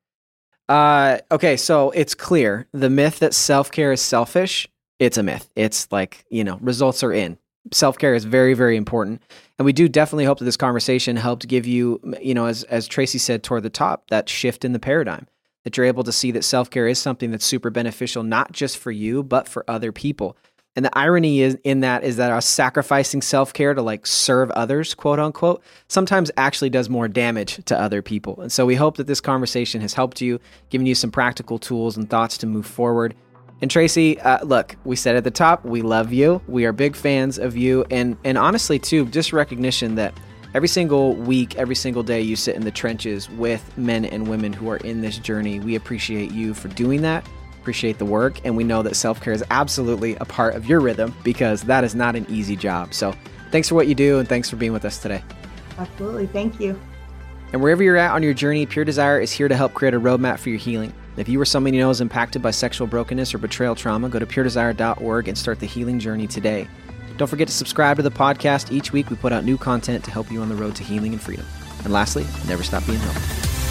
Speaker 2: Uh, okay, so it's clear. The myth that self-care is selfish, it's a myth. It's like, you know, results are in. Self-care is very, very important. And we do definitely hope that this conversation helped give you, you know, as as Tracy said toward the top, that shift in the paradigm. That you're able to see that self-care is something that's super beneficial, not just for you, but for other people. And the irony is in that is that our sacrificing self-care to like serve others, quote unquote, sometimes actually does more damage to other people. And so we hope that this conversation has helped you, given you some practical tools and thoughts to move forward. And Tracy, uh, look, we said at the top, we love you. We are big fans of you. And, and honestly, too, just recognition that every single week, every single day you sit in the trenches with men and women who are in this journey. We appreciate you for doing that. appreciate the work, and we know that self-care is absolutely a part of your rhythm because that is not an easy job. So thanks for what you do, and thanks for being with us today.
Speaker 4: Absolutely. Thank you.
Speaker 2: And wherever you're at on your journey, Pure Desire is here to help create a roadmap for your healing. If you or someone you know is impacted by sexual brokenness or betrayal trauma, go to pure desire dot org and start the healing journey today. Don't forget to subscribe to the podcast. Each week we put out new content to help you on the road to healing and freedom. And lastly, never stop being healthy.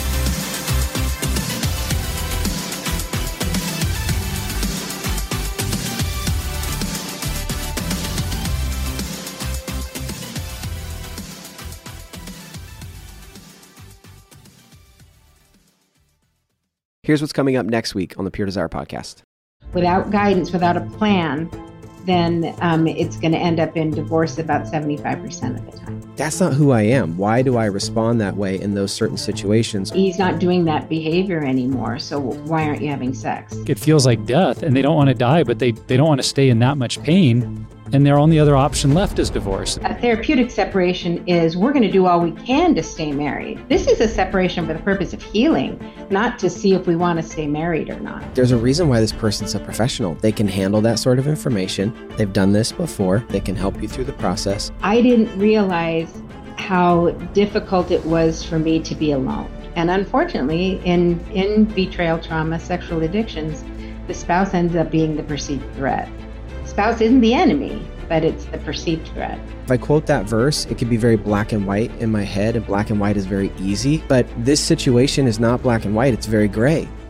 Speaker 2: Here's what's coming up next week on the Pure Desire podcast.
Speaker 5: Without guidance, without a plan, then um, it's going to end up in divorce about seventy-five percent of the time.
Speaker 2: That's not who I am. Why do I respond that way in those certain situations?
Speaker 5: He's not doing that behavior anymore, so why aren't you having sex?
Speaker 6: It feels like death, and they don't want to die, but they, they don't want to stay in that much pain. And their only other option left is divorce.
Speaker 5: A therapeutic separation is we're going to do all we can to stay married. This is a separation for the purpose of healing, not to see if we want to stay married or not.
Speaker 2: There's a reason why this person's a professional. They can handle that sort of information. They've done this before. They can help you through the process.
Speaker 5: I didn't realize how difficult it was for me to be alone. And unfortunately, in, in betrayal trauma, sexual addictions, the spouse ends up being the perceived threat. Spouse isn't the enemy, but it's the perceived threat.
Speaker 2: If I quote that verse, it could be very black and white in my head, and black and white is very easy. But this situation is not black and white, it's very gray.